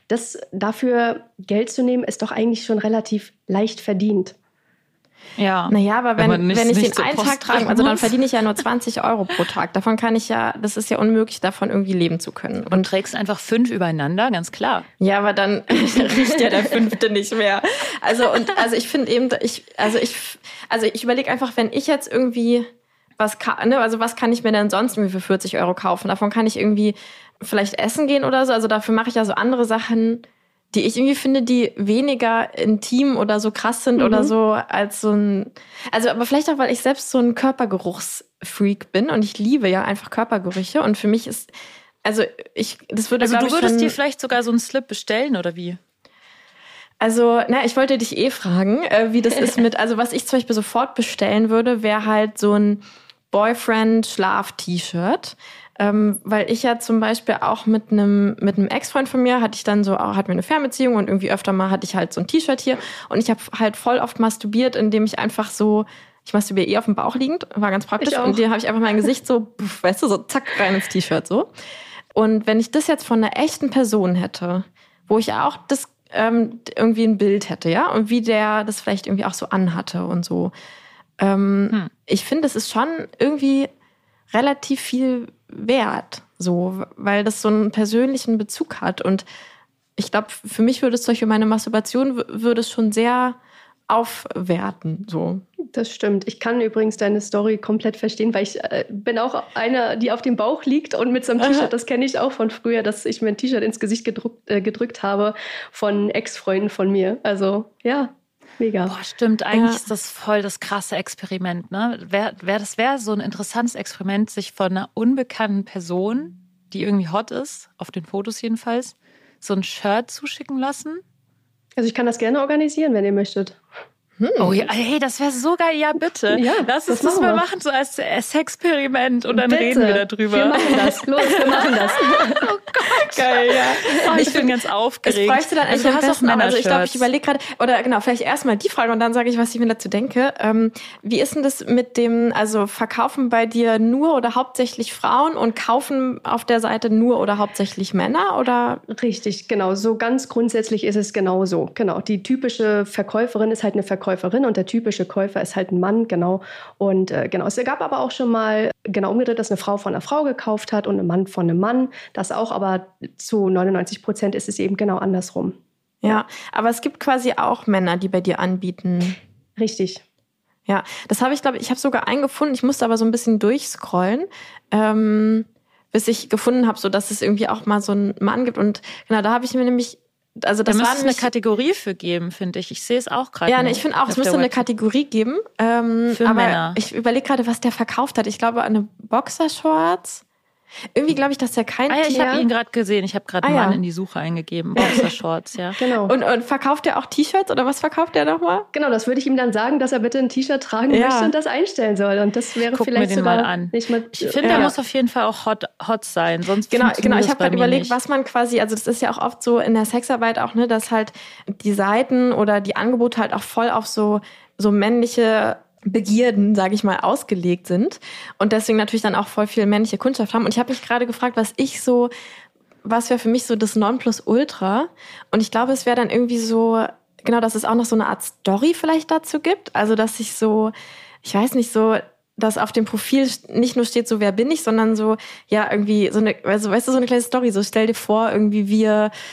dafür Geld zu nehmen, ist doch eigentlich schon relativ leicht verdient. Ja. Naja, aber wenn ich den einen Tag trage, also dann verdiene ich ja nur 20 € pro Tag. Davon das ist ja unmöglich, davon irgendwie leben zu können. Und trägst einfach 5 übereinander, ganz klar. Ja, aber dann riecht ja der 5. nicht mehr. Also ich finde eben, ich überlege einfach, wenn ich jetzt irgendwie was kann ich mir denn sonst irgendwie für 40 € kaufen? Davon kann ich irgendwie vielleicht essen gehen oder so. Also dafür mache ich ja so andere Sachen, die ich irgendwie finde, die weniger intim oder so krass sind oder so als so ein... Also aber vielleicht auch, weil ich selbst so ein Körpergeruchsfreak bin und ich liebe ja einfach Körpergerüche und für mich ist... du würdest dir vielleicht sogar so einen Slip bestellen oder wie? Also, ich wollte dich fragen, wie das ist was ich zum Beispiel sofort bestellen würde, wäre halt so ein Boyfriend-Schlaf-T-Shirt. Weil ich ja zum Beispiel auch mit einem Ex-Freund von mir hatten wir eine Fernbeziehung und irgendwie öfter mal hatte ich halt so ein T-Shirt hier und ich habe halt voll oft masturbiert, indem ich einfach so, Ich masturbiere auf dem Bauch liegend, war ganz praktisch. Und die habe ich einfach mein Gesicht so, weißt du, so zack, rein ins T-Shirt so. Und wenn ich das jetzt von einer echten Person hätte, wo ich auch das irgendwie ein Bild hätte, ja, und wie der das vielleicht irgendwie auch so anhatte und so. Ich finde, es ist schon irgendwie relativ viel wert, so, weil das so einen persönlichen Bezug hat. Und ich glaube, für mich würde es zum Beispiel meine Masturbation würde es schon sehr aufwerten, so. Das stimmt. Ich kann übrigens deine Story komplett verstehen, weil ich bin auch eine, die auf dem Bauch liegt und mit so einem T-Shirt, das kenne ich auch von früher, dass ich mir ein T-Shirt ins Gesicht gedrückt habe von Ex-Freunden von mir. Also, ja, mega. Boah, stimmt. Eigentlich ist das voll das krasse Experiment, ne? Das wäre so ein interessantes Experiment, sich von einer unbekannten Person, die irgendwie hot ist, auf den Fotos jedenfalls, so ein Shirt zuschicken lassen. Also ich kann das gerne organisieren, wenn ihr möchtet. Oh ja, hey, das wäre so geil. Ja, bitte. Ja, lass uns das mal machen, so als Experiment und dann bitte. Reden wir darüber. Wir machen das. Los, wir machen das. Oh Gott. Geil, ja. Ich bin ganz aufgeregt. Das bräuchte dann eigentlich am besten auch also ich glaube, ich überlege gerade, oder genau, vielleicht erstmal die Frage und dann sage ich, was ich mir dazu denke. Wie ist denn das mit dem, also verkaufen bei dir nur oder hauptsächlich Frauen und kaufen auf der Seite nur oder hauptsächlich Männer, oder? Richtig, genau. So ganz grundsätzlich ist es genau so. Genau. Die typische Verkäuferin ist halt eine Verkäuferin und der typische Käufer ist halt ein Mann, genau. Und genau, es gab aber auch schon mal genau umgedreht, dass eine Frau von einer Frau gekauft hat und ein Mann von einem Mann. Das auch, aber zu 99% ist es eben genau andersrum. Ja, aber es gibt quasi auch Männer, die bei dir anbieten. Richtig. Ja, das habe ich, glaube ich, habe sogar einen gefunden. Ich musste aber so ein bisschen durchscrollen, bis ich gefunden habe, so dass es irgendwie auch mal so einen Mann gibt. Und genau, da habe ich mir nämlich also das da war müsste es eine Kategorie für geben, finde ich. Ich sehe es auch gerade. Ja, ich finde auch, es müsste eine Kategorie geben. Für aber Männer. Ich überlege gerade, was der verkauft hat. Ich glaube, eine Boxershorts. Irgendwie glaube ich, dass der kein T-Shirt. Ich habe ihn gerade gesehen. Ich habe gerade Mann in die Suche eingegeben. Boxershorts, ja. Genau. Und verkauft er auch T-Shirts oder was verkauft er nochmal? Genau, das würde ich ihm dann sagen, dass er bitte ein T-Shirt tragen möchte und das einstellen soll. Und das wäre vielleicht sogar mal an. Nicht mal. Ich finde, er muss auf jeden Fall auch hot sein. Sonst genau. Ich habe gerade überlegt, nicht. was man quasi, also das ist ja auch oft so in der Sexarbeit auch, ne, dass halt die Seiten oder die Angebote halt auch voll auf so männliche Begierden, sage ich mal, ausgelegt sind und deswegen natürlich dann auch voll viel männliche Kundschaft haben. Und ich habe mich gerade gefragt, was wäre für mich so das Nonplusultra? Und ich glaube, es wäre dann irgendwie so, genau, dass es auch noch so eine Art Story vielleicht dazu gibt. Also, dass ich so, ich weiß nicht, so, dass auf dem Profil nicht nur steht, so, wer bin ich, sondern so, ja, irgendwie so eine, also, weißt du, so eine kleine Story. So, stell dir vor, irgendwie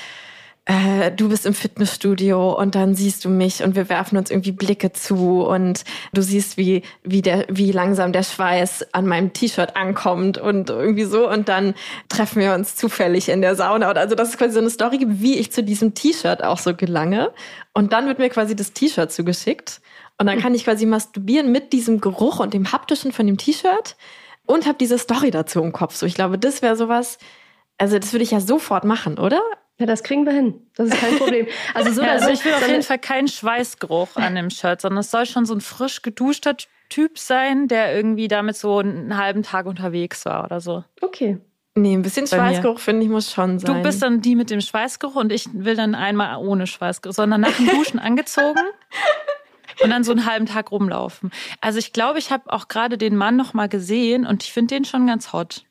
du bist im Fitnessstudio und dann siehst du mich und wir werfen uns irgendwie Blicke zu und du siehst, wie langsam der Schweiß an meinem T-Shirt ankommt und irgendwie so und dann treffen wir uns zufällig in der Sauna. Also dass es quasi so eine Story gibt, wie ich zu diesem T-Shirt auch so gelange. Und dann wird mir quasi das T-Shirt zugeschickt und dann kann ich quasi masturbieren mit diesem Geruch und dem Haptischen von dem T-Shirt und habe diese Story dazu im Kopf. So, ich glaube, das wäre sowas, also das würde ich ja sofort machen, oder? Ja, das kriegen wir hin. Das ist kein Problem. Also so also ich will auf jeden Fall keinen Schweißgeruch an dem Shirt, sondern es soll schon so ein frisch geduschter Typ sein, der irgendwie damit so einen halben Tag unterwegs war oder so. Okay. Nee, ein bisschen Schweißgeruch, finde ich, muss schon sein. Du bist dann die mit dem Schweißgeruch und ich will dann einmal ohne Schweißgeruch, sondern nach dem Duschen angezogen und dann so einen halben Tag rumlaufen. Also ich glaube, ich habe auch gerade den Mann noch mal gesehen und ich finde den schon ganz hot.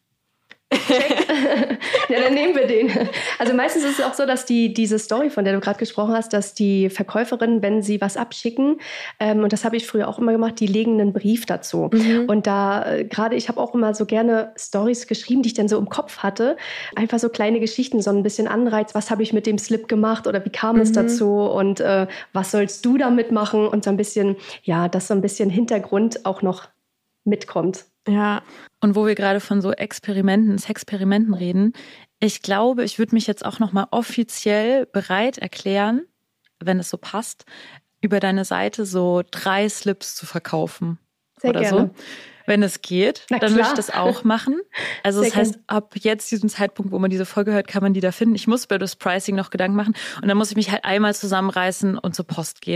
Ja, dann nehmen wir den. Also meistens ist es auch so, dass diese Story, von der du gerade gesprochen hast, dass die Verkäuferinnen, wenn sie was abschicken, und das habe ich früher auch immer gemacht, die legen einen Brief dazu. Mhm. Und da gerade, ich habe auch immer so gerne Stories geschrieben, die ich dann so im Kopf hatte. Einfach so kleine Geschichten, so ein bisschen Anreiz, was habe ich mit dem Slip gemacht oder wie kam es dazu und was sollst du damit machen? Und so ein bisschen, ja, dass so ein bisschen Hintergrund auch noch mitkommt. Ja. Und wo wir gerade von so Sexperimenten reden, ich glaube, ich würde mich jetzt auch nochmal offiziell bereit erklären, wenn es so passt, über deine Seite so 3 Slips zu verkaufen. Sehr oder gerne. So. Wenn es geht, dann würde ich das auch machen. Also Sehr das heißt, ab jetzt diesem Zeitpunkt, wo man diese Folge hört, kann man die da finden. Ich muss über das Pricing noch Gedanken machen und dann muss ich mich halt einmal zusammenreißen und zur Post gehen.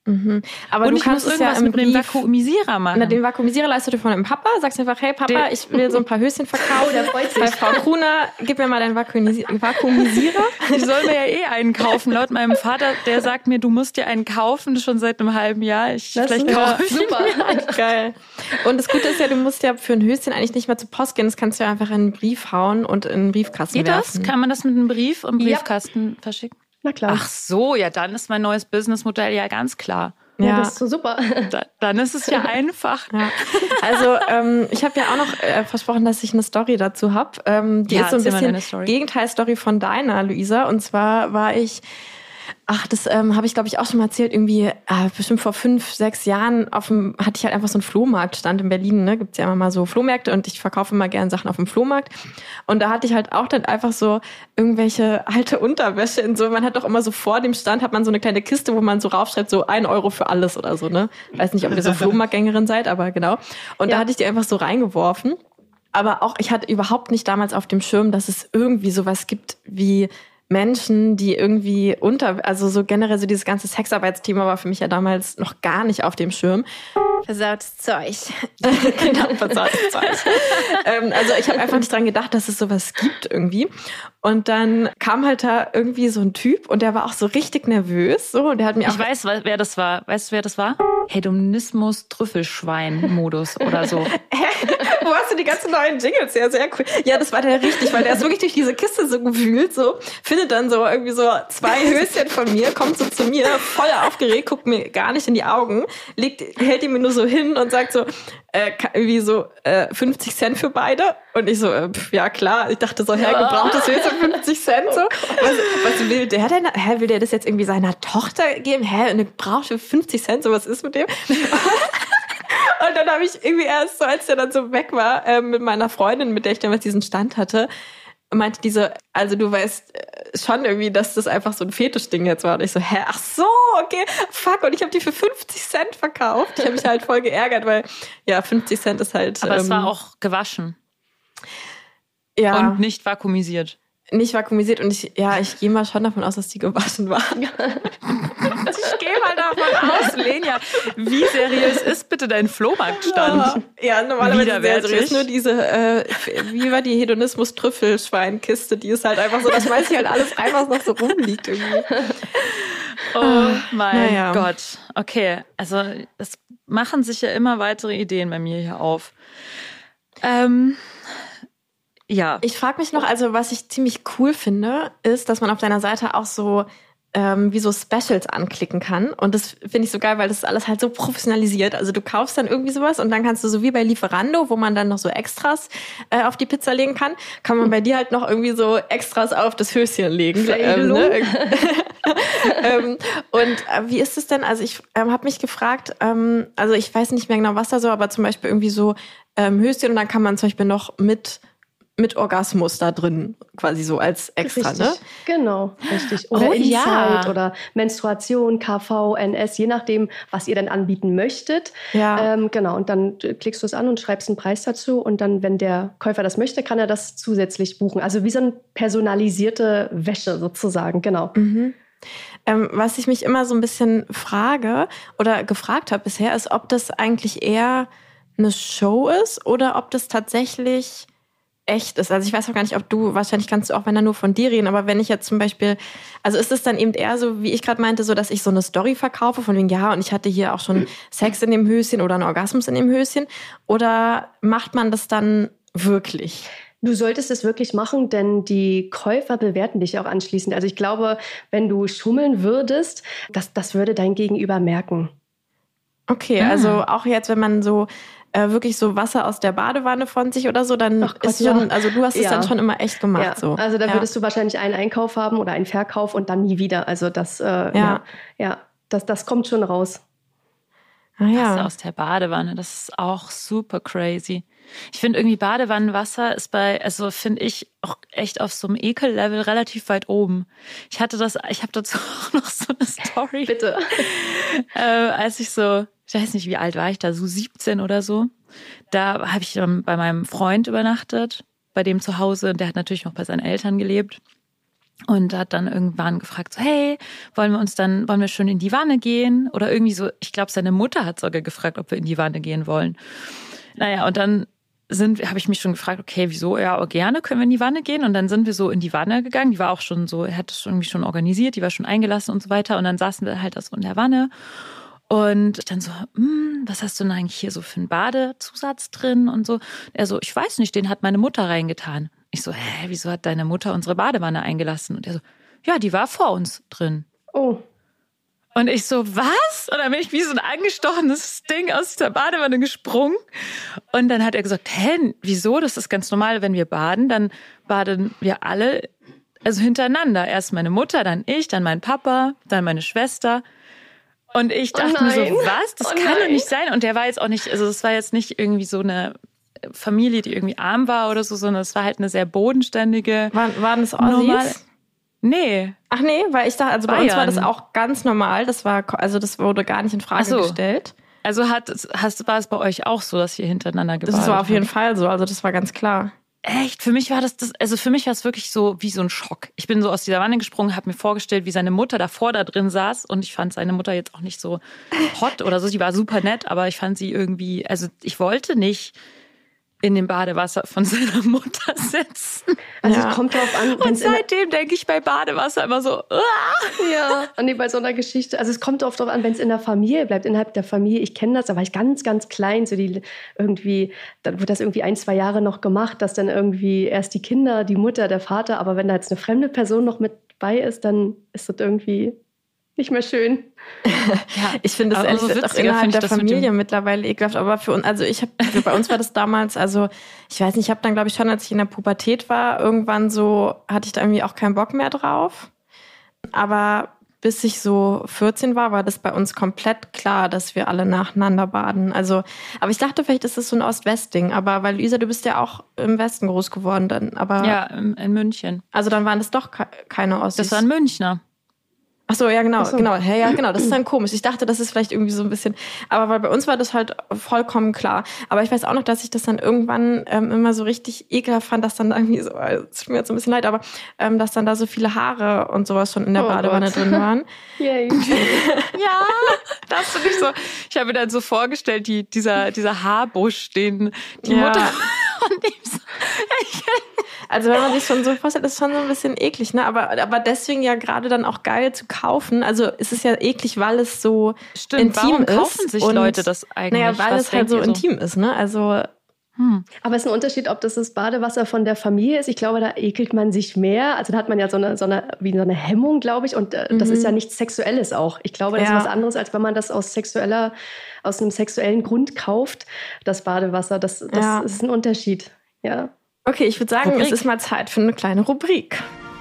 Mhm. Aber und du ich kannst muss es irgendwas ja mit dem Vakuumisierer machen. Na, den Vakuumisierer leistest du von deinem Papa. Sagst einfach, hey Papa, ich will so ein paar Höschen verkaufen. Der freut sich. Bei Frau Kruner, gib mir mal deinen Vakuumisierer. Ich soll mir ja einen kaufen. Laut meinem Vater, der sagt mir, du musst dir einen kaufen, schon seit einem halben Jahr. Vielleicht kaufe ich super. Geil. Und das Gute ist ja, du musst ja für ein Höschen eigentlich nicht mehr zur Post gehen. Das kannst du ja einfach in einen Brief hauen und in einen Briefkasten werfen. Kann man das mit einem Brief im Briefkasten verschicken? Na klar. Ach so, ja, dann ist mein neues Businessmodell ja ganz klar. Ja, das ist so super. Dann ist es ja einfach. Ja. Also ich habe ja auch noch versprochen, dass ich eine Story dazu habe. Die ist so ein bisschen Gegenteilstory von deiner, Luisa. Und zwar war ich... das habe ich, glaube ich, auch schon mal erzählt. Irgendwie bestimmt vor 5, 6 Jahren hatte ich halt einfach so einen Flohmarktstand in Berlin. Ne? Gibt's ja immer mal so Flohmärkte und ich verkaufe immer gerne Sachen auf dem Flohmarkt. Und da hatte ich halt auch dann einfach so irgendwelche alte Unterwäsche in so. Man hat doch immer so vor dem Stand hat man so eine kleine Kiste, wo man so raufschreibt, so 1 Euro für alles oder so. Ne? Weiß nicht, ob ihr so Flohmarktgängerin seid, aber genau. Und da hatte ich die einfach so reingeworfen. Aber auch ich hatte überhaupt nicht damals auf dem Schirm, dass es irgendwie sowas gibt wie Menschen, die irgendwie also so generell so dieses ganze Sexarbeitsthema war für mich ja damals noch gar nicht auf dem Schirm. Versautes Zeug. Genau, versautes Zeug. Also ich habe einfach nicht dran gedacht, dass es sowas gibt irgendwie. Und dann kam halt da irgendwie so ein Typ und der war auch so richtig nervös. So, und der hat mir Ich weiß, wer das war. Weißt du, wer das war? Hedonismus-Trüffelschwein-Modus oder so. Wo hast du die ganzen neuen Jingles? Ja, sehr cool. Ja, das war der richtig, weil der ist wirklich durch diese Kiste so gewühlt, so, findet dann so irgendwie so 2 Höschen von mir, kommt so zu mir, voll aufgeregt, guckt mir gar nicht in die Augen, hält die mir nur so hin und sagt so, irgendwie so 50 Cent für beide. Und ich so, ja klar, ich dachte so, gebrauchtes Höschen 50 Cent, so. Was will der denn? Will der das jetzt irgendwie seiner Tochter geben? Eine gebrauchte 50 Cent, so was ist mit dem? Und dann habe ich irgendwie erst so, als der dann so weg war, mit meiner Freundin, mit der ich damals diesen Stand hatte, meinte die so, also du weißt schon irgendwie, dass das einfach so ein Fetischding jetzt war. Und ich so, ach so, okay, fuck. Und ich habe die für 50 Cent verkauft. Ich habe mich halt voll geärgert, weil, ja, 50 Cent ist halt... Aber es war auch gewaschen. Ja. Und nicht vakuumisiert. Nicht vakuumisiert und ich gehe mal schon davon aus, dass die gewaschen war. Ich gehe mal davon aus, Lenia. Wie seriös ist bitte dein Flohmarktstand? Ja, normalerweise sehr seriös. Nur diese, wie war die Hedonismus-Trüffelschweinkiste, die ist halt einfach so, das weiß ich halt alles einfach noch so rumliegt irgendwie. Oh mein Gott. Okay, also es machen sich ja immer weitere Ideen bei mir hier auf. Ja. Ich frage mich noch, also was ich ziemlich cool finde, ist, dass man auf deiner Seite auch so wie so Specials anklicken kann. Und das finde ich so geil, weil das ist alles halt so professionalisiert. Also du kaufst dann irgendwie sowas und dann kannst du so wie bei Lieferando, wo man dann noch so Extras auf die Pizza legen kann man bei dir halt noch irgendwie so Extras auf das Höschen legen. Ne? Und wie ist es denn? Also ich habe mich gefragt, also ich weiß nicht mehr genau, was da so, aber zum Beispiel irgendwie so Höschen und dann kann man zum Beispiel noch mit Orgasmus da drin, quasi so als extra, richtig, ne? Genau, richtig. Oder Insight oder Menstruation, KV, NS, je nachdem, was ihr dann anbieten möchtet. Ja. Genau, und dann klickst du es an und schreibst einen Preis dazu und dann, wenn der Käufer das möchte, kann er das zusätzlich buchen. Also wie so eine personalisierte Wäsche sozusagen, genau. Mhm. Was ich mich immer so ein bisschen frage oder gefragt habe bisher, ist, ob das eigentlich eher eine Show ist oder ob das tatsächlich echt ist. Also ich weiß auch gar nicht, ob wahrscheinlich kannst du auch, wenn er nur von dir reden, aber wenn ich jetzt zum Beispiel, also ist es dann eben eher so, wie ich gerade meinte, so, dass ich so eine Story verkaufe von wegen, ja, und ich hatte hier auch schon Sex in dem Höschen oder einen Orgasmus in dem Höschen, oder macht man das dann wirklich? Du solltest es wirklich machen, denn die Käufer bewerten dich auch anschließend. Also ich glaube, wenn du schummeln würdest, das würde dein Gegenüber merken. Okay, also auch jetzt, wenn man so wirklich so Wasser aus der Badewanne von sich oder so, dann ist schon, also du hast es dann schon immer echt gemacht. Ja. So. Also da würdest du wahrscheinlich einen Einkauf haben oder einen Verkauf und dann nie wieder. Also das, das kommt schon raus. Wasser aus der Badewanne, das ist auch super crazy. Ich finde irgendwie Badewannenwasser ist finde ich auch echt auf so einem Ekel-Level relativ weit oben. Ich habe dazu auch noch so eine Story. Bitte. Als ich so, ich weiß nicht, wie alt war ich da, so 17 oder so. Da habe ich bei meinem Freund übernachtet, bei dem zu Hause. Und der hat natürlich noch bei seinen Eltern gelebt. Und hat dann irgendwann gefragt, so, hey, wollen wir schon in die Wanne gehen? Oder irgendwie so, ich glaube, seine Mutter hat sogar gefragt, ob wir in die Wanne gehen wollen. Naja, und dann habe ich mich schon gefragt, okay, wieso? Ja, gerne können wir in die Wanne gehen. Und dann sind wir so in die Wanne gegangen. Die war auch schon so, er hat es irgendwie schon organisiert, die war schon eingelassen und so weiter. Und dann saßen wir halt da so in der Wanne. Und ich dann so, was hast du denn eigentlich hier so für einen Badezusatz drin und so? Und er so, ich weiß nicht, den hat meine Mutter reingetan. Ich so, wieso hat deine Mutter unsere Badewanne eingelassen? Und er so, ja, die war vor uns drin. Oh. Und ich so, was? Und dann bin ich wie so ein angestochenes Ding aus der Badewanne gesprungen. Und dann hat er gesagt, wieso? Das ist ganz normal, wenn wir baden, dann baden wir alle, also hintereinander. Erst meine Mutter, dann ich, dann mein Papa, dann meine Schwester. Und ich dachte mir so, was? Das kann doch nicht sein. Und der war jetzt auch nicht, also das war jetzt nicht irgendwie so eine Familie, die irgendwie arm war oder so, sondern es war halt eine sehr bodenständige. Waren es Ossis? Nee. Ach nee, weil ich dachte, also bei uns war das auch ganz normal. Das wurde gar nicht in Frage gestellt. Also war es bei euch auch so, dass ihr hintereinander gebadet habt? Das war auf jeden Fall so, also das war ganz klar. Echt? Für mich war für mich war es wirklich so wie so ein Schock. Ich bin so aus dieser Wanne gesprungen, habe mir vorgestellt, wie seine Mutter davor da drin saß und ich fand seine Mutter jetzt auch nicht so hot oder so. Sie war super nett, aber ich fand sie irgendwie, also ich wollte nicht in dem Badewasser von seiner Mutter sitzen. Also es kommt drauf an. Und seitdem denke ich bei Badewasser immer so, Ja, nee, bei so einer Geschichte. Also es kommt oft darauf an, wenn es in der Familie bleibt, innerhalb der Familie. Ich kenne das, da war ich ganz, ganz klein. So dann wird das irgendwie 1-2 Jahre noch gemacht, dass dann irgendwie erst die Kinder, die Mutter, der Vater, aber wenn da jetzt eine fremde Person noch mit bei ist, dann ist das irgendwie nicht mehr schön. Ja, ich finde es ehrlich gesagt auch innerhalb der Familie mittlerweile ekelhaft. Aber für uns, bei uns war das damals, also ich weiß nicht, ich habe dann glaube ich schon, als ich in der Pubertät war, irgendwann so, hatte ich da irgendwie auch keinen Bock mehr drauf. Aber bis ich so 14 war das bei uns komplett klar, dass wir alle nacheinander baden. Also, aber ich dachte, vielleicht ist das so ein Ost-West-Ding. Aber weil Luisa, du bist ja auch im Westen groß geworden dann. Aber ja, in München. Also dann waren das doch keine Ossis. Das waren Münchner. Ach so, ja, genau. Ja, genau. Das ist dann komisch. Ich dachte, das ist vielleicht irgendwie so ein bisschen, aber weil bei uns war das halt vollkommen klar. Aber ich weiß auch noch, dass ich das dann irgendwann immer so richtig ekelhaft fand, dass dann irgendwie so, es tut mir jetzt so ein bisschen leid, aber dass dann da so viele Haare und sowas schon in der Badewanne drin waren. Yay. Ja, das finde ich so. Ich habe mir dann so vorgestellt, dieser Haarbusch, den die Mutter von dem so. Also wenn man sich schon so vorstellt, ist es schon so ein bisschen eklig, ne? Aber deswegen ja gerade dann auch geil zu kaufen. Also es ist ja eklig, weil es so intim warum ist. Kaufen sich Leute das eigentlich? Naja, weil es halt so intim ist, ne? Also Aber es ist ein Unterschied, ob das Badewasser von der Familie ist. Ich glaube, da ekelt man sich mehr. Also da hat man ja so eine Hemmung, glaube ich. Und das ist ja nichts Sexuelles auch. Ich glaube, das ist was anderes, als wenn man das aus einem sexuellen Grund kauft, das Badewasser. Das ist ein Unterschied, ja. Okay, ich würde sagen, es ist mal Zeit für eine kleine Rubrik.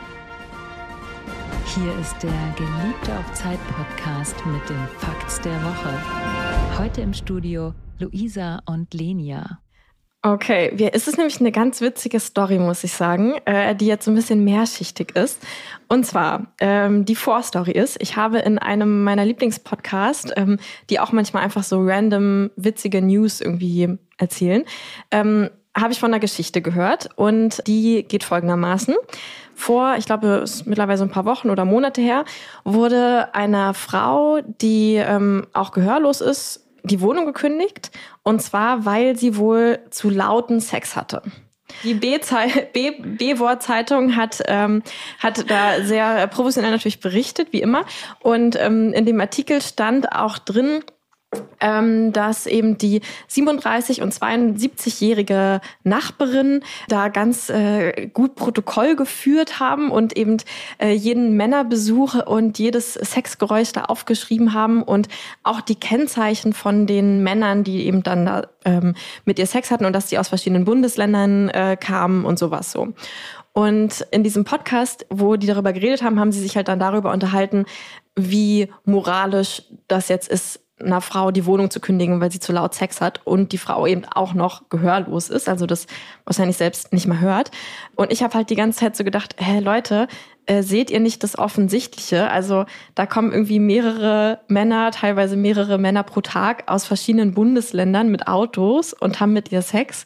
Hier ist der Geliebte auf Zeit Podcast mit den Facts der Woche. Heute im Studio Luisa und Lenia. Okay, es ist nämlich eine ganz witzige Story, muss ich sagen, die jetzt so ein bisschen mehrschichtig ist. Und zwar, die Vorstory ist, ich habe in einem meiner Lieblingspodcasts, die auch manchmal einfach so random witzige News irgendwie erzählen, habe ich von einer Geschichte gehört und die geht folgendermaßen. Ich glaube, es ist mittlerweile so ein paar Wochen oder Monate her, wurde einer Frau, die auch gehörlos ist, die Wohnung gekündigt. Und zwar, weil sie wohl zu lauten Sex hatte. Die B-Wort-Zeitung hat da sehr professionell natürlich berichtet, wie immer. Und in dem Artikel stand auch drin, dass eben die 37- und 72-jährige Nachbarin da ganz gut Protokoll geführt haben und eben jeden Männerbesuch und jedes Sexgeräusch da aufgeschrieben haben und auch die Kennzeichen von den Männern, die eben dann da mit ihr Sex hatten und dass die aus verschiedenen Bundesländern kamen und sowas so. Und in diesem Podcast, wo die darüber geredet haben, haben sie sich halt dann darüber unterhalten, wie moralisch das jetzt ist, einer Frau die Wohnung zu kündigen, weil sie zu laut Sex hat und die Frau eben auch noch gehörlos ist, also das wahrscheinlich selbst nicht mehr hört. Und ich habe halt die ganze Zeit so gedacht, Leute, seht ihr nicht das Offensichtliche? Also da kommen irgendwie teilweise mehrere Männer pro Tag aus verschiedenen Bundesländern mit Autos und haben mit ihr Sex.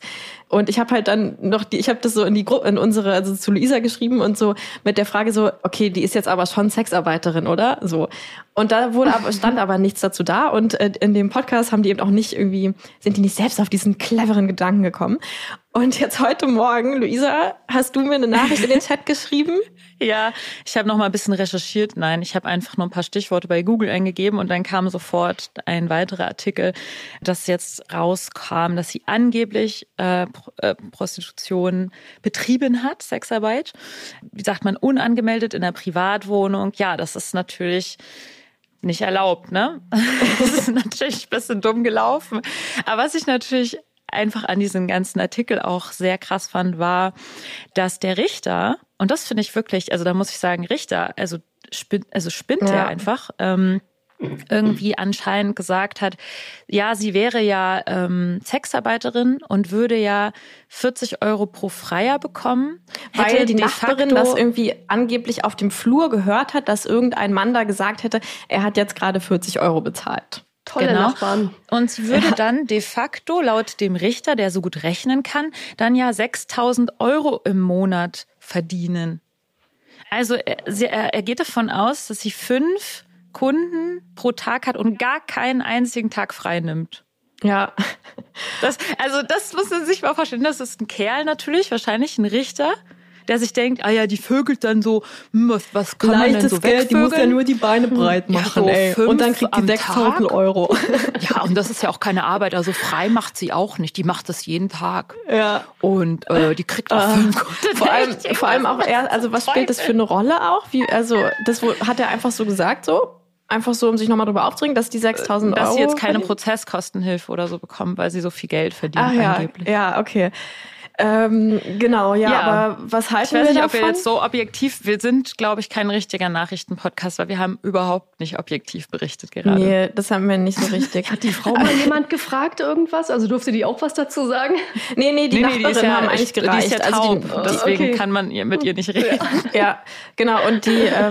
Und ich habe halt dann noch ich habe das so in die Gruppe, in unsere, also zu Luisa geschrieben und so mit der Frage so, okay, die ist jetzt aber schon Sexarbeiterin, oder? So. Und da stand aber nichts dazu da. Und in dem Podcast haben die eben auch nicht sind die nicht selbst auf diesen cleveren Gedanken gekommen. Und jetzt heute Morgen, Luisa, hast du mir eine Nachricht in den Chat geschrieben? Ja, ich habe noch mal ein bisschen recherchiert. Nein, ich habe einfach nur ein paar Stichworte bei Google eingegeben und dann kam sofort ein weiterer Artikel, dass jetzt rauskam, dass sie angeblich Prostitution betrieben hat, Sexarbeit. Wie sagt man, unangemeldet in der Privatwohnung. Ja, das ist natürlich nicht erlaubt, ne? Das ist natürlich ein bisschen dumm gelaufen. Aber was ich natürlich einfach an diesem ganzen Artikel auch sehr krass fand, war, dass der Richter, und das finde ich wirklich, also da muss ich sagen, Richter, also spinnt er einfach, irgendwie anscheinend gesagt hat, ja, sie wäre ja Sexarbeiterin und würde ja 40 € pro Freier bekommen. Weil die Nachbarin das irgendwie angeblich auf dem Flur gehört hat, dass irgendein Mann da gesagt hätte, er hat jetzt gerade 40 € bezahlt. Tolle Nachbarn. Und sie würde dann de facto laut dem Richter, der so gut rechnen kann, dann ja 6.000 € im Monat verdienen. Also er geht davon aus, dass sie 5 Kunden pro Tag hat und gar keinen einzigen Tag frei nimmt. Ja. Das muss man sich mal vorstellen. Das ist ein Kerl natürlich, wahrscheinlich ein Richter, der sich denkt, die vögelt dann so, was kann man denn so wegvögeln? Geld, die muss ja nur die Beine breit machen, so und dann kriegt die 6.000 €. Ja, und das ist ja auch keine Arbeit, also frei macht sie auch nicht, die macht das jeden Tag. Ja. Und die kriegt auch 5 Kunden. Vor allem auch was spielt das für eine Rolle auch? Das hat er einfach so gesagt, so? Einfach so, um sich nochmal drüber aufzuregen, dass die 6.000 €... Dass sie jetzt keine Prozesskostenhilfe oder so bekommt, weil sie so viel Geld verdient angeblich. Ja, okay. Genau, ja, aber was halten wir davon? Ich weiß nicht, ob wir jetzt so objektiv, wir sind, glaube ich, kein richtiger Nachrichtenpodcast, weil wir haben überhaupt nicht objektiv berichtet gerade. Nee, das haben wir nicht so richtig. Hat die Frau mal jemand gefragt irgendwas? Also durfte die auch was dazu sagen? Nee, die Nachbarin haben eigentlich gereicht. Die ist ja taub, deswegen kann man mit ihr nicht reden. Ja, genau, und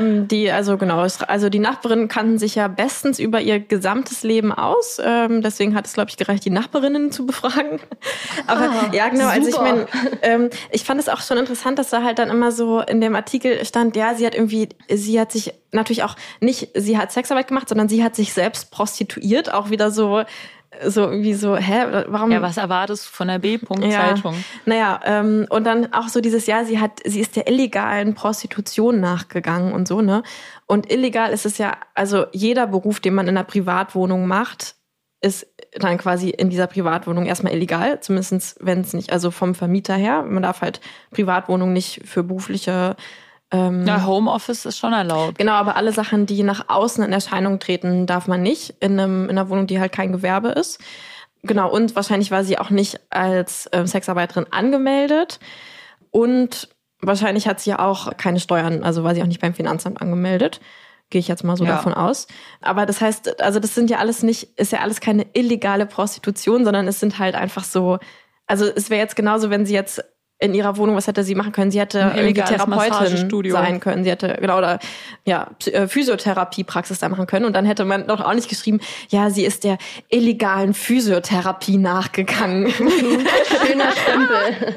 die Nachbarinnen kannten sich ja bestens über ihr gesamtes Leben aus, deswegen hat es, glaube ich, gereicht, die Nachbarinnen zu befragen. Aber ja, genau, also ich meine, ich fand es auch schon interessant, dass da halt dann immer so in dem Artikel stand, ja, sie hat sich natürlich auch nicht, sie hat Sexarbeit gemacht, sondern sie hat sich selbst prostituiert, auch wieder so irgendwie so, warum? Ja, was erwartest du von der B-Punkt-Zeitung? Ja, naja, und dann auch so dieses, sie ist der illegalen Prostitution nachgegangen und so, ne? Und illegal ist es ja, also jeder Beruf, den man in einer Privatwohnung macht, ist dann quasi in dieser Privatwohnung erstmal illegal, zumindest wenn es nicht, also vom Vermieter her. Man darf halt Privatwohnungen nicht für berufliche... Homeoffice ist schon erlaubt. Genau, aber alle Sachen, die nach außen in Erscheinung treten, darf man nicht in einer Wohnung, die halt kein Gewerbe ist. Genau, und wahrscheinlich war sie auch nicht als Sexarbeiterin angemeldet. Und wahrscheinlich hat sie ja auch keine Steuern, also war sie auch nicht beim Finanzamt angemeldet. Gehe ich jetzt mal so davon aus. Aber das heißt, also das ist ja alles keine illegale Prostitution, sondern es sind halt einfach so, also es wäre jetzt genauso, wenn sie jetzt in ihrer Wohnung, was hätte sie machen können? Sie hätte irgendwie Therapeutin sein können. Sie hätte, oder Physiotherapiepraxis da machen können. Und dann hätte man doch auch nicht geschrieben, ja, sie ist der illegalen Physiotherapie nachgegangen. Schöner Stempel.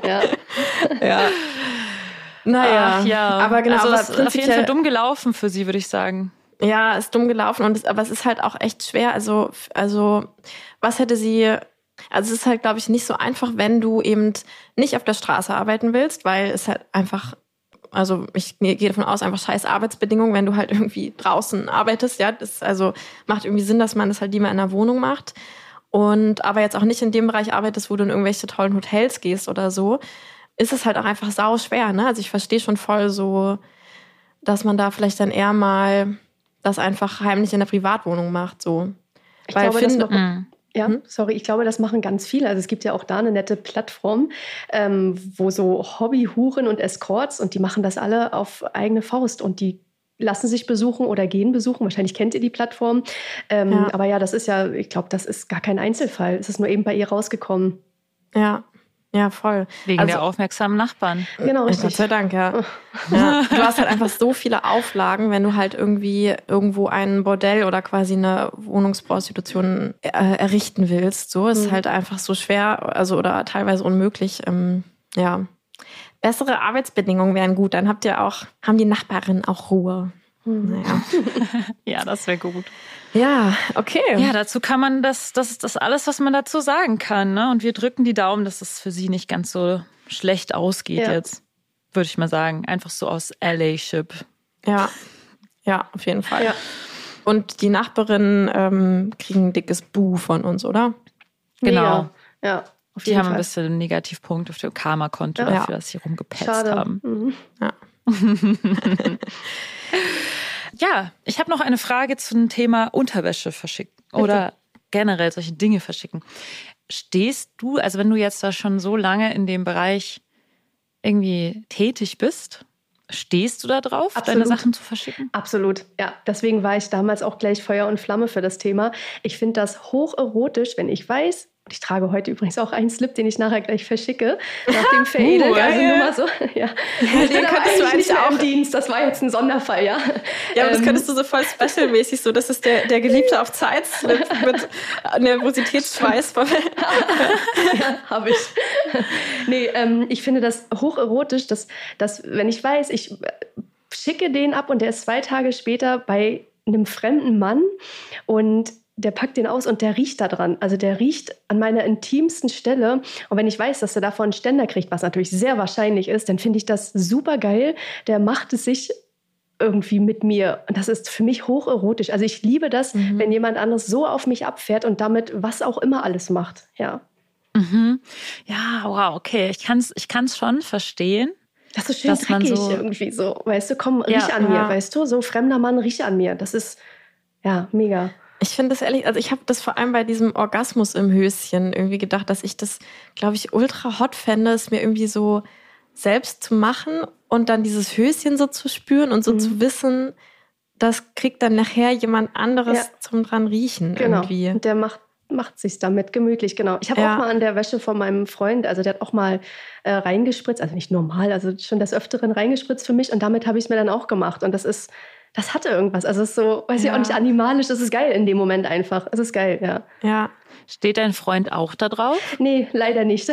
Ja. Naja, aber genau. Also es ist auf jeden Fall dumm gelaufen für sie, würde ich sagen. Ja, ist dumm gelaufen, aber es ist halt auch echt schwer. Also was hätte sie... Also es ist halt, glaube ich, nicht so einfach, wenn du eben nicht auf der Straße arbeiten willst, weil es halt einfach, also ich gehe davon aus, einfach scheiß Arbeitsbedingungen, wenn du halt irgendwie draußen arbeitest, ja, das also macht irgendwie Sinn, dass man das halt lieber in einer Wohnung macht und aber jetzt auch nicht in dem Bereich arbeitest, wo du in irgendwelche tollen Hotels gehst oder so, ist es halt auch einfach sau schwer, ne? Also ich verstehe schon voll so, dass man da vielleicht dann eher mal das einfach heimlich in der Privatwohnung macht, so. Ich glaube, Ja, sorry, ich glaube, das machen ganz viele. Also es gibt ja auch da eine nette Plattform, wo so Hobbyhuren und Escorts, und die machen das alle auf eigene Faust und die lassen sich besuchen oder gehen besuchen. Wahrscheinlich kennt ihr die Plattform. Aber ja, das ist ja, ich glaube, das ist gar kein Einzelfall. Es ist nur eben bei ihr rausgekommen. Ja, Ja, voll. Wegen der aufmerksamen Nachbarn. Genau, richtig. Gott sei Dank, ja. Du hast halt einfach so viele Auflagen, wenn du halt irgendwie irgendwo ein Bordell oder quasi eine Wohnungsprostitution errichten willst. So ist halt einfach so schwer, also oder teilweise unmöglich. Bessere Arbeitsbedingungen wären gut. Dann haben die Nachbarinnen auch Ruhe. Naja. Ja, das wäre gut. Ja, okay. Ja, dazu kann man das ist das alles, was man dazu sagen kann. Ne? Und wir drücken die Daumen, dass es für sie nicht ganz so schlecht ausgeht jetzt, würde ich mal sagen. Einfach so aus LA-Ship. Ja, auf jeden Fall. Ja. Und die Nachbarinnen kriegen ein dickes Buh von uns, oder? Genau. Ja, die haben ein bisschen Negativpunkt auf dem Karma-Konto dafür, dass sie rumgepetzt haben. Mhm. Ja. Ja, ich habe noch eine Frage zum Thema Unterwäsche verschicken oder generell solche Dinge verschicken. Stehst du, also wenn du jetzt da schon so lange in dem Bereich irgendwie tätig bist, stehst du da drauf, deine Sachen zu verschicken? Absolut, ja. Deswegen war ich damals auch gleich Feuer und Flamme für das Thema. Ich finde das hocherotisch, wenn ich weiß, und ich trage heute übrigens auch einen Slip, den ich nachher gleich verschicke, nach dem veredelt. Also nur mal so. Ja. Den könntest du eigentlich auch im Dienst. Das war jetzt ein Sonderfall, ja. Ja, aber das könntest du so voll special-mäßig so. Das ist der Geliebte auf Zeit-Slip mit Nervositätsschweiß. Ja, habe ich. Nee, ich finde das hocherotisch, dass wenn ich weiß, ich schicke den ab und der ist 2 Tage später bei einem fremden Mann und der packt den aus und der riecht da dran. Also der riecht an meiner intimsten Stelle. Und wenn ich weiß, dass er davon einen Ständer kriegt, was natürlich sehr wahrscheinlich ist, dann finde ich das super geil. Der macht es sich irgendwie mit mir. Und das ist für mich hocherotisch. Also ich liebe das, wenn jemand anderes so auf mich abfährt und damit was auch immer alles macht. Ja. Mhm. Ja, wow, okay. Ich kann's schon verstehen. Das ist schön dreckig irgendwie so. Weißt du, komm, riech an mir. Weißt du, so fremder Mann, riech an mir. Das ist, ja, mega. Ich finde das ehrlich, also ich habe das vor allem bei diesem Orgasmus im Höschen irgendwie gedacht, dass ich das, glaube ich, ultra hot fände, es mir irgendwie so selbst zu machen und dann dieses Höschen so zu spüren und so zu wissen, das kriegt dann nachher jemand anderes zum dran riechen irgendwie. Genau, und der macht sich's damit gemütlich, genau. Ich habe auch mal an der Wäsche von meinem Freund, also der hat auch mal reingespritzt, also nicht normal, also schon des Öfteren reingespritzt für mich und damit habe ich es mir dann auch gemacht und das hatte irgendwas. Also es ist so, weiß ich auch nicht, animalisch. Das ist geil in dem Moment einfach. Es ist geil, ja. Ja. Steht dein Freund auch da drauf? Nee, leider nicht.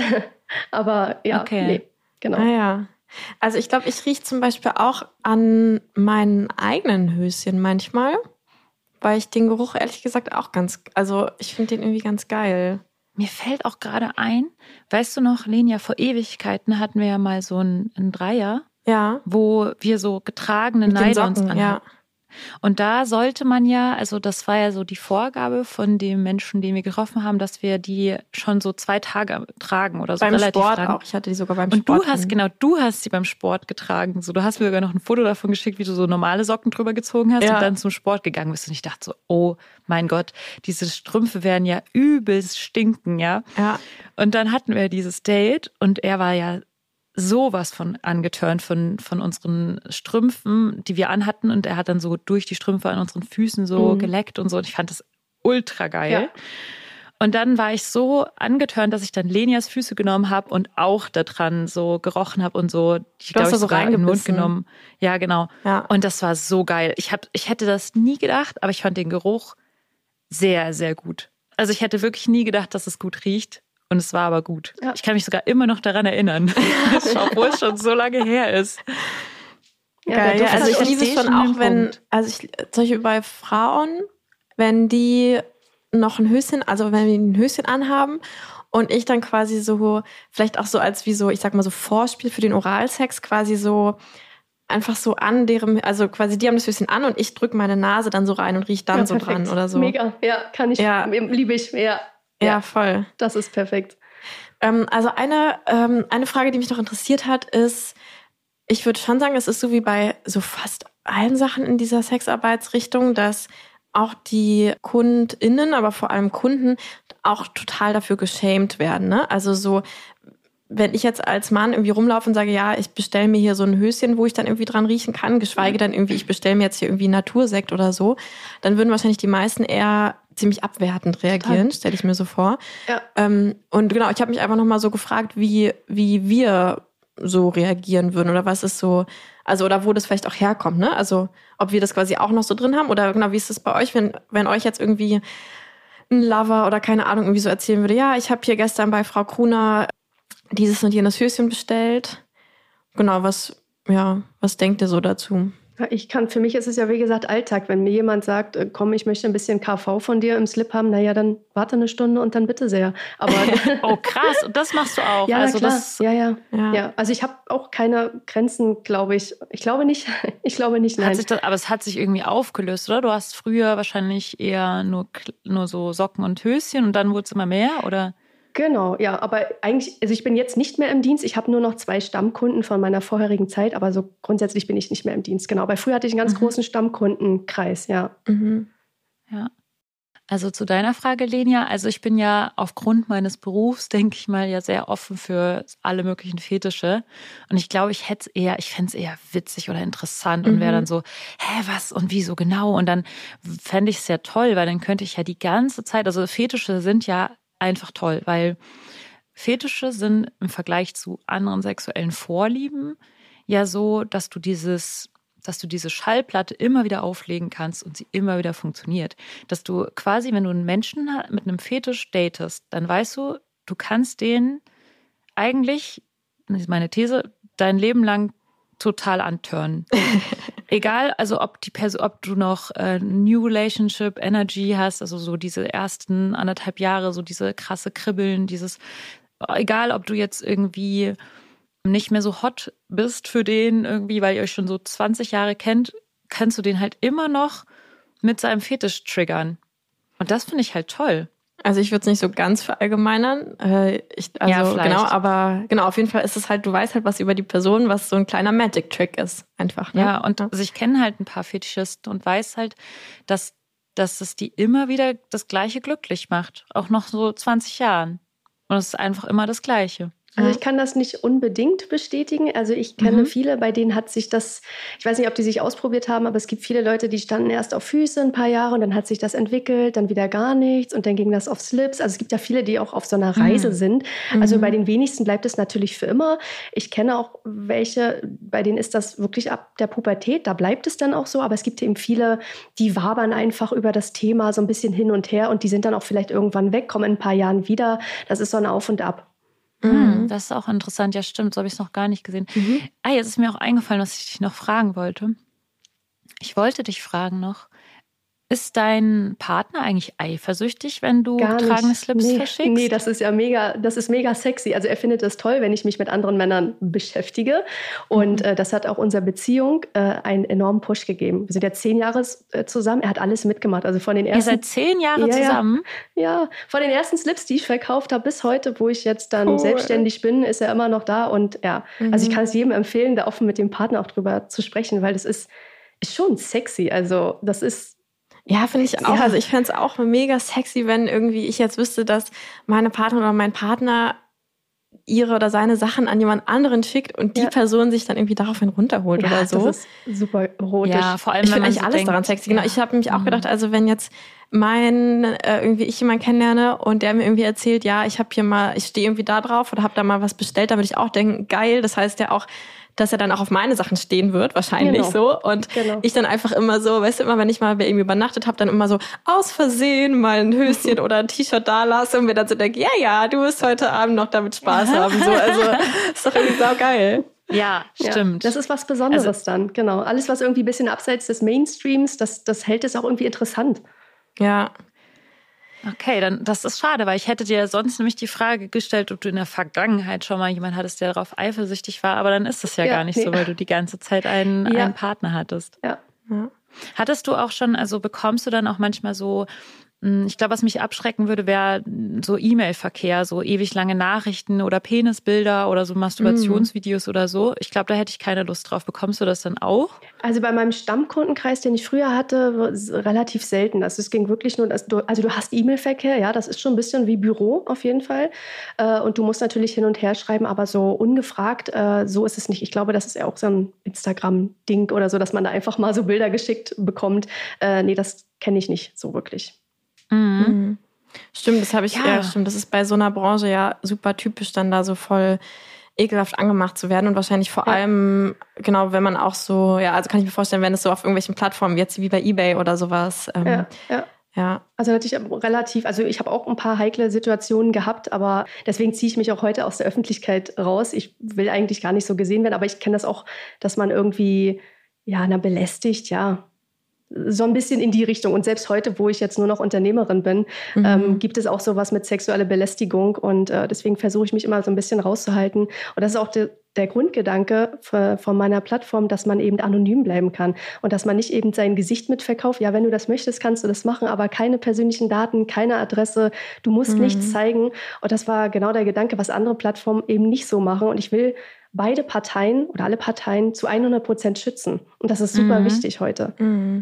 Aber ja, nee, genau. Ah, ja. Also ich glaube, ich rieche zum Beispiel auch an meinen eigenen Höschen manchmal, weil ich den Geruch ehrlich gesagt auch ich finde den irgendwie ganz geil. Mir fällt auch gerade ein, weißt du noch, Lenia, vor Ewigkeiten hatten wir ja mal so einen Dreier. Ja. Wo wir so getragene Nylons anhatten. Ja. Und da sollte man ja, also das war ja so die Vorgabe von dem Menschen, den wir getroffen haben, dass wir die schon so 2 Tage tragen oder so. Beim relativ Sport lang. auch. Ich hatte die sogar beim Sport. Und du hast sie beim Sport getragen. So, du hast mir sogar noch ein Foto davon geschickt, wie du so normale Socken drüber gezogen hast und dann zum Sport gegangen bist. Und ich dachte so, oh mein Gott, diese Strümpfe werden ja übelst stinken, ja. Und dann hatten wir dieses Date und er war ja sowas von angeturnt von unseren Strümpfen, die wir anhatten und er hat dann so durch die Strümpfe an unseren Füßen so geleckt und so und ich fand das ultra geil. Ja. Und dann war ich so angeturnt, dass ich dann Lenias Füße genommen habe und auch da dran so gerochen habe und so, ich glaube, ich sogar in den Mund genommen. Ja, genau. Ja. Und das war so geil. Ich hätte das nie gedacht, aber ich fand den Geruch sehr, sehr gut. Also ich hätte wirklich nie gedacht, dass es gut riecht. Und es war aber gut. Ja. Ich kann mich sogar immer noch daran erinnern, obwohl es schon so lange her ist. Ja, geil, ja, also ich liebe es schon auch, wenn, zum Beispiel bei Frauen, wenn die noch ein Höschen, also wenn wir ein Höschen anhaben und ich dann quasi so, vielleicht auch so als wie so, ich sag mal so Vorspiel für den Oralsex quasi so einfach so an deren, also quasi die haben das Höschen an und ich drücke meine Nase dann so rein und rieche dann so dran oder so. Mega, ja, kann ich, liebe ich, Ja, voll. Das ist perfekt. Also eine Frage, die mich noch interessiert hat, ist, ich würde schon sagen, es ist so wie bei so fast allen Sachen in dieser Sexarbeitsrichtung, dass auch die KundInnen, aber vor allem Kunden, auch total dafür geschämt werden. Ne? Also so, wenn ich jetzt als Mann irgendwie rumlaufe und sage, ja, ich bestelle mir hier so ein Höschen, wo ich dann irgendwie dran riechen kann, geschweige dann irgendwie, ich bestelle mir jetzt hier irgendwie Natursekt oder so, dann würden wahrscheinlich die meisten eher ziemlich abwertend reagieren, stelle ich mir so vor. Ja. Und genau, ich habe mich einfach nochmal so gefragt, wie wir so reagieren würden oder was ist so, also oder wo das vielleicht auch herkommt, ne? Also ob wir das quasi auch noch so drin haben oder genau, wie ist das bei euch, wenn euch jetzt irgendwie ein Lover oder keine Ahnung irgendwie so erzählen würde, ja, ich habe hier gestern bei Frau Kruner dieses und jenes Höschen bestellt. Genau, was denkt ihr so dazu? Für mich ist es ja, wie gesagt, Alltag. Wenn mir jemand sagt, komm, ich möchte ein bisschen KV von dir im Slip haben, naja, dann warte eine Stunde und dann bitte sehr. Aber oh, krass. Und das machst du auch? Ja, also klar. Das ja. Also ich habe auch keine Grenzen, glaube ich. Ich glaube nicht. Nein. Aber es hat sich irgendwie aufgelöst, oder? Du hast früher wahrscheinlich eher nur so Socken und Höschen und dann wurde es immer mehr, oder? Genau, ja, aber eigentlich, also ich bin jetzt nicht mehr im Dienst. Ich habe nur noch 2 Stammkunden von meiner vorherigen Zeit, aber so grundsätzlich bin ich nicht mehr im Dienst. Genau, aber früher hatte ich einen ganz großen Stammkundenkreis, ja. Mhm. Ja. Also zu deiner Frage, Lenia, also ich bin ja aufgrund meines Berufs, denke ich mal, ja sehr offen für alle möglichen Fetische. Und ich glaube, ich fände es eher witzig oder interessant und wäre dann so, was und wieso genau? Und dann fände ich es sehr toll, weil dann könnte ich ja die ganze Zeit, also Fetische sind ja einfach toll, weil Fetische sind im Vergleich zu anderen sexuellen Vorlieben ja so, dass du diese Schallplatte immer wieder auflegen kannst und sie immer wieder funktioniert. Dass du quasi, wenn du einen Menschen mit einem Fetisch datest, dann weißt du, du kannst den eigentlich, das ist meine These, dein Leben lang total anturnen. Egal, also ob du noch New Relationship Energy hast, also so diese ersten 1,5 Jahre, so diese krasse Kribbeln, egal ob du jetzt irgendwie nicht mehr so hot bist für den irgendwie, weil ihr euch schon so 20 Jahre kennt, kannst du den halt immer noch mit seinem Fetisch triggern. Und das finde ich halt toll. Also ich würde es nicht so ganz verallgemeinern. Aber auf jeden Fall ist es halt, du weißt halt was über die Person, was so ein kleiner Magic-Trick ist einfach. Ne? Ja, und also ich kenne halt ein paar Fetischisten und weiß halt, dass es die immer wieder das Gleiche glücklich macht. Auch noch so 20 Jahren. Und es ist einfach immer das Gleiche. Also ich kann das nicht unbedingt bestätigen. Also ich kenne viele, bei denen hat sich das, ich weiß nicht, ob die sich ausprobiert haben, aber es gibt viele Leute, die standen erst auf Füße ein paar Jahre und dann hat sich das entwickelt, dann wieder gar nichts und dann ging das auf Slips. Also es gibt ja viele, die auch auf so einer Reise sind. Also bei den wenigsten bleibt es natürlich für immer. Ich kenne auch welche, bei denen ist das wirklich ab der Pubertät, da bleibt es dann auch so. Aber es gibt eben viele, die wabern einfach über das Thema so ein bisschen hin und her und die sind dann auch vielleicht irgendwann weg, kommen in ein paar Jahren wieder. Das ist so ein Auf und Ab. Das ist auch interessant. Ja, stimmt. So habe ich es noch gar nicht gesehen. Jetzt ist mir auch eingefallen, was ich dich noch fragen wollte. Ich wollte dich fragen noch, ist dein Partner eigentlich eifersüchtig, wenn du getragene Slips verschickst? Nee, das ist mega sexy. Also er findet es toll, wenn ich mich mit anderen Männern beschäftige. Und das hat auch unserer Beziehung einen enormen Push gegeben. Wir sind ja 10 Jahre zusammen. Er hat alles mitgemacht. Also von den ersten. Ihr seid 10 Jahre zusammen? Ja, von den ersten Slips, die ich verkauft habe, bis heute, wo ich jetzt dann selbstständig bin, ist er immer noch da. Und ja, also ich kann es jedem empfehlen, da offen mit dem Partner auch drüber zu sprechen, weil das ist schon sexy. Also das ist. Ja, finde ich auch. Ja. Also ich fände es auch mega sexy, wenn irgendwie ich jetzt wüsste, dass meine Partnerin oder mein Partner ihre oder seine Sachen an jemand anderen schickt und die Person sich dann irgendwie daraufhin runterholt oder so. Das ist super erotisch. Ja, vor allem, ich finde eigentlich alles daran sexy. Genau, ich habe mich auch gedacht, also wenn jetzt ich jemanden kennenlerne und der mir irgendwie erzählt, ja, ich stehe irgendwie da drauf oder habe da mal was bestellt, da würde ich auch denken, geil. Das heißt ja auch, dass er dann auch auf meine Sachen stehen wird, wahrscheinlich so. Und ich dann einfach immer so, weißt du, immer wenn ich mal bei ihm übernachtet habe, dann immer so aus Versehen mal ein Höschen oder ein T-Shirt da lasse und mir dann so denke, ja, du wirst heute Abend noch damit Spaß haben. So, also ist doch irgendwie saugeil. Ja, stimmt. Ja, das ist was Besonderes dann, genau. Alles, was irgendwie ein bisschen abseits des Mainstreams, das hält es auch irgendwie interessant. Ja. Okay, dann das ist schade, weil ich hätte dir sonst nämlich die Frage gestellt, ob du in der Vergangenheit schon mal jemanden hattest, der darauf eifersüchtig war, aber dann ist es ja gar nicht so, weil du die ganze Zeit einen Partner hattest. Ja. Hattest du auch schon, also bekommst du dann auch manchmal so, ich glaube, was mich abschrecken würde, wäre so E-Mail-Verkehr, so ewig lange Nachrichten oder Penisbilder oder so Masturbationsvideos oder so. Ich glaube, da hätte ich keine Lust drauf. Bekommst du das dann auch? Also bei meinem Stammkundenkreis, den ich früher hatte, relativ selten. Also es ging wirklich nur, du hast E-Mail-Verkehr, ja, das ist schon ein bisschen wie Büro auf jeden Fall. Und du musst natürlich hin und her schreiben, aber so ungefragt, so ist es nicht. Ich glaube, das ist ja auch so ein Instagram-Ding oder so, dass man da einfach mal so Bilder geschickt bekommt. Nee, das kenne ich nicht so wirklich. Mhm. Stimmt, das habe ich, stimmt, das ist bei so einer Branche ja super typisch, dann da so voll ekelhaft angemacht zu werden und wahrscheinlich vor allem, genau, wenn man auch so, also kann ich mir vorstellen, wenn es so auf irgendwelchen Plattformen, jetzt wie bei eBay oder sowas. Ja. Also natürlich ich habe auch ein paar heikle Situationen gehabt, aber deswegen ziehe ich mich auch heute aus der Öffentlichkeit raus. Ich will eigentlich gar nicht so gesehen werden, aber ich kenne das auch, dass man irgendwie, belästigt, so ein bisschen in die Richtung. Und selbst heute, wo ich jetzt nur noch Unternehmerin bin, gibt es auch sowas mit sexueller Belästigung. Und deswegen versuche ich mich immer so ein bisschen rauszuhalten. Und das ist auch der Grundgedanke von meiner Plattform, dass man eben anonym bleiben kann. Und dass man nicht eben sein Gesicht mitverkauft. Ja, wenn du das möchtest, kannst du das machen, aber keine persönlichen Daten, keine Adresse. Du musst nichts zeigen. Und das war genau der Gedanke, was andere Plattformen eben nicht so machen. Und ich will beide Parteien oder alle Parteien zu 100% schützen. Und das ist super wichtig heute.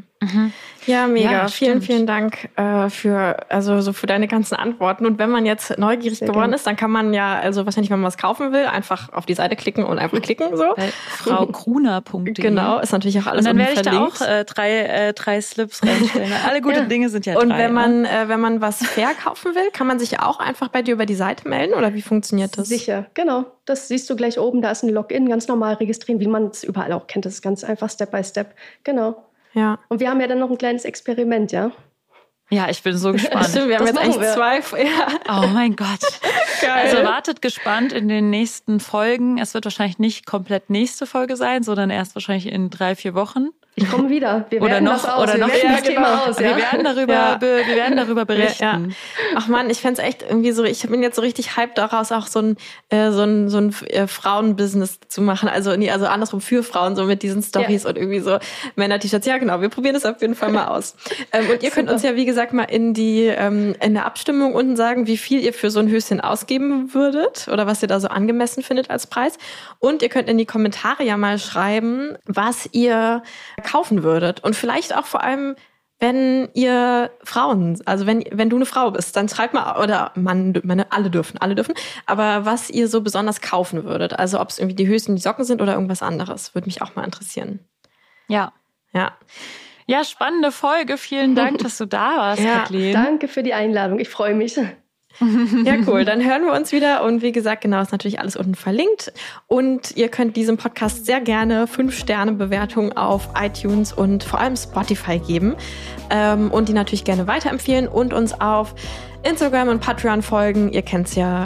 Ja, mega. Ja, vielen Dank für deine ganzen Antworten. Und wenn man jetzt neugierig geworden ist, dann kann man wahrscheinlich, wenn man was kaufen will, einfach auf die Seite klicken und einfach klicken. So. Bei fraukruner.de. Genau, ist natürlich auch alles unten verlinkt. Und dann werde ich da auch drei Slips reinstellen. Alle guten Dinge sind ja drei. Und wenn man was verkaufen will, kann man sich auch einfach bei dir über die Seite melden? Oder wie funktioniert das? Sicher, genau. Das siehst du gleich oben. Da ist ein Login, ganz normal registrieren, wie man es überall auch kennt. Das ist ganz einfach, Step by Step. Genau. Ja. Und wir haben ja dann noch ein kleines Experiment, ja? Ja, ich bin so gespannt. Stimmt, wir haben jetzt echt 2. Oh mein Gott. Geil. Also wartet gespannt in den nächsten Folgen. Es wird wahrscheinlich nicht komplett nächste Folge sein, sondern erst wahrscheinlich in 3-4 Wochen. Ich komme wieder. Wir werden das aus. Wir werden darüber berichten. Ja. Ach man, ich fände es echt irgendwie so, ich bin jetzt so richtig hyped daraus, auch so ein Frauenbusiness zu machen. Also andersrum für Frauen, so mit diesen Storys und irgendwie so Männer-T-Shirts. Ja, genau, wir probieren das auf jeden Fall mal aus. Und ihr könnt uns ja, wie gesagt, mal in der Abstimmung unten sagen, wie viel ihr für so ein Höschen ausgeben würdet oder was ihr da so angemessen findet als Preis. Und ihr könnt in die Kommentare ja mal schreiben, was ihr kaufen würdet. Und vielleicht auch vor allem, wenn ihr Frauen, also wenn du eine Frau bist, dann schreibt mal, oder alle dürfen, aber was ihr so besonders kaufen würdet. Also ob es irgendwie die Höschen, die Socken sind oder irgendwas anderes. Würde mich auch mal interessieren. Ja. Ja, spannende Folge. Vielen Dank, dass du da warst, Kathleen. Danke für die Einladung. Ich freue mich. Ja, cool. Dann hören wir uns wieder. Und wie gesagt, genau, ist natürlich alles unten verlinkt. Und ihr könnt diesem Podcast sehr gerne 5-Sterne-Bewertungen auf iTunes und vor allem Spotify geben. Und die natürlich gerne weiterempfehlen und uns auf Instagram und Patreon folgen. Ihr kennt's ja.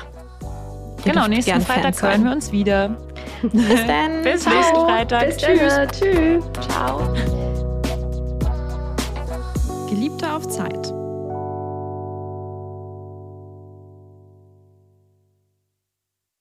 Genau, nächsten Freitag hören wir uns wieder. Bis dann. Bis nächsten Freitag. Bis Tschüss. Ciao. Geliebte auf Zeit.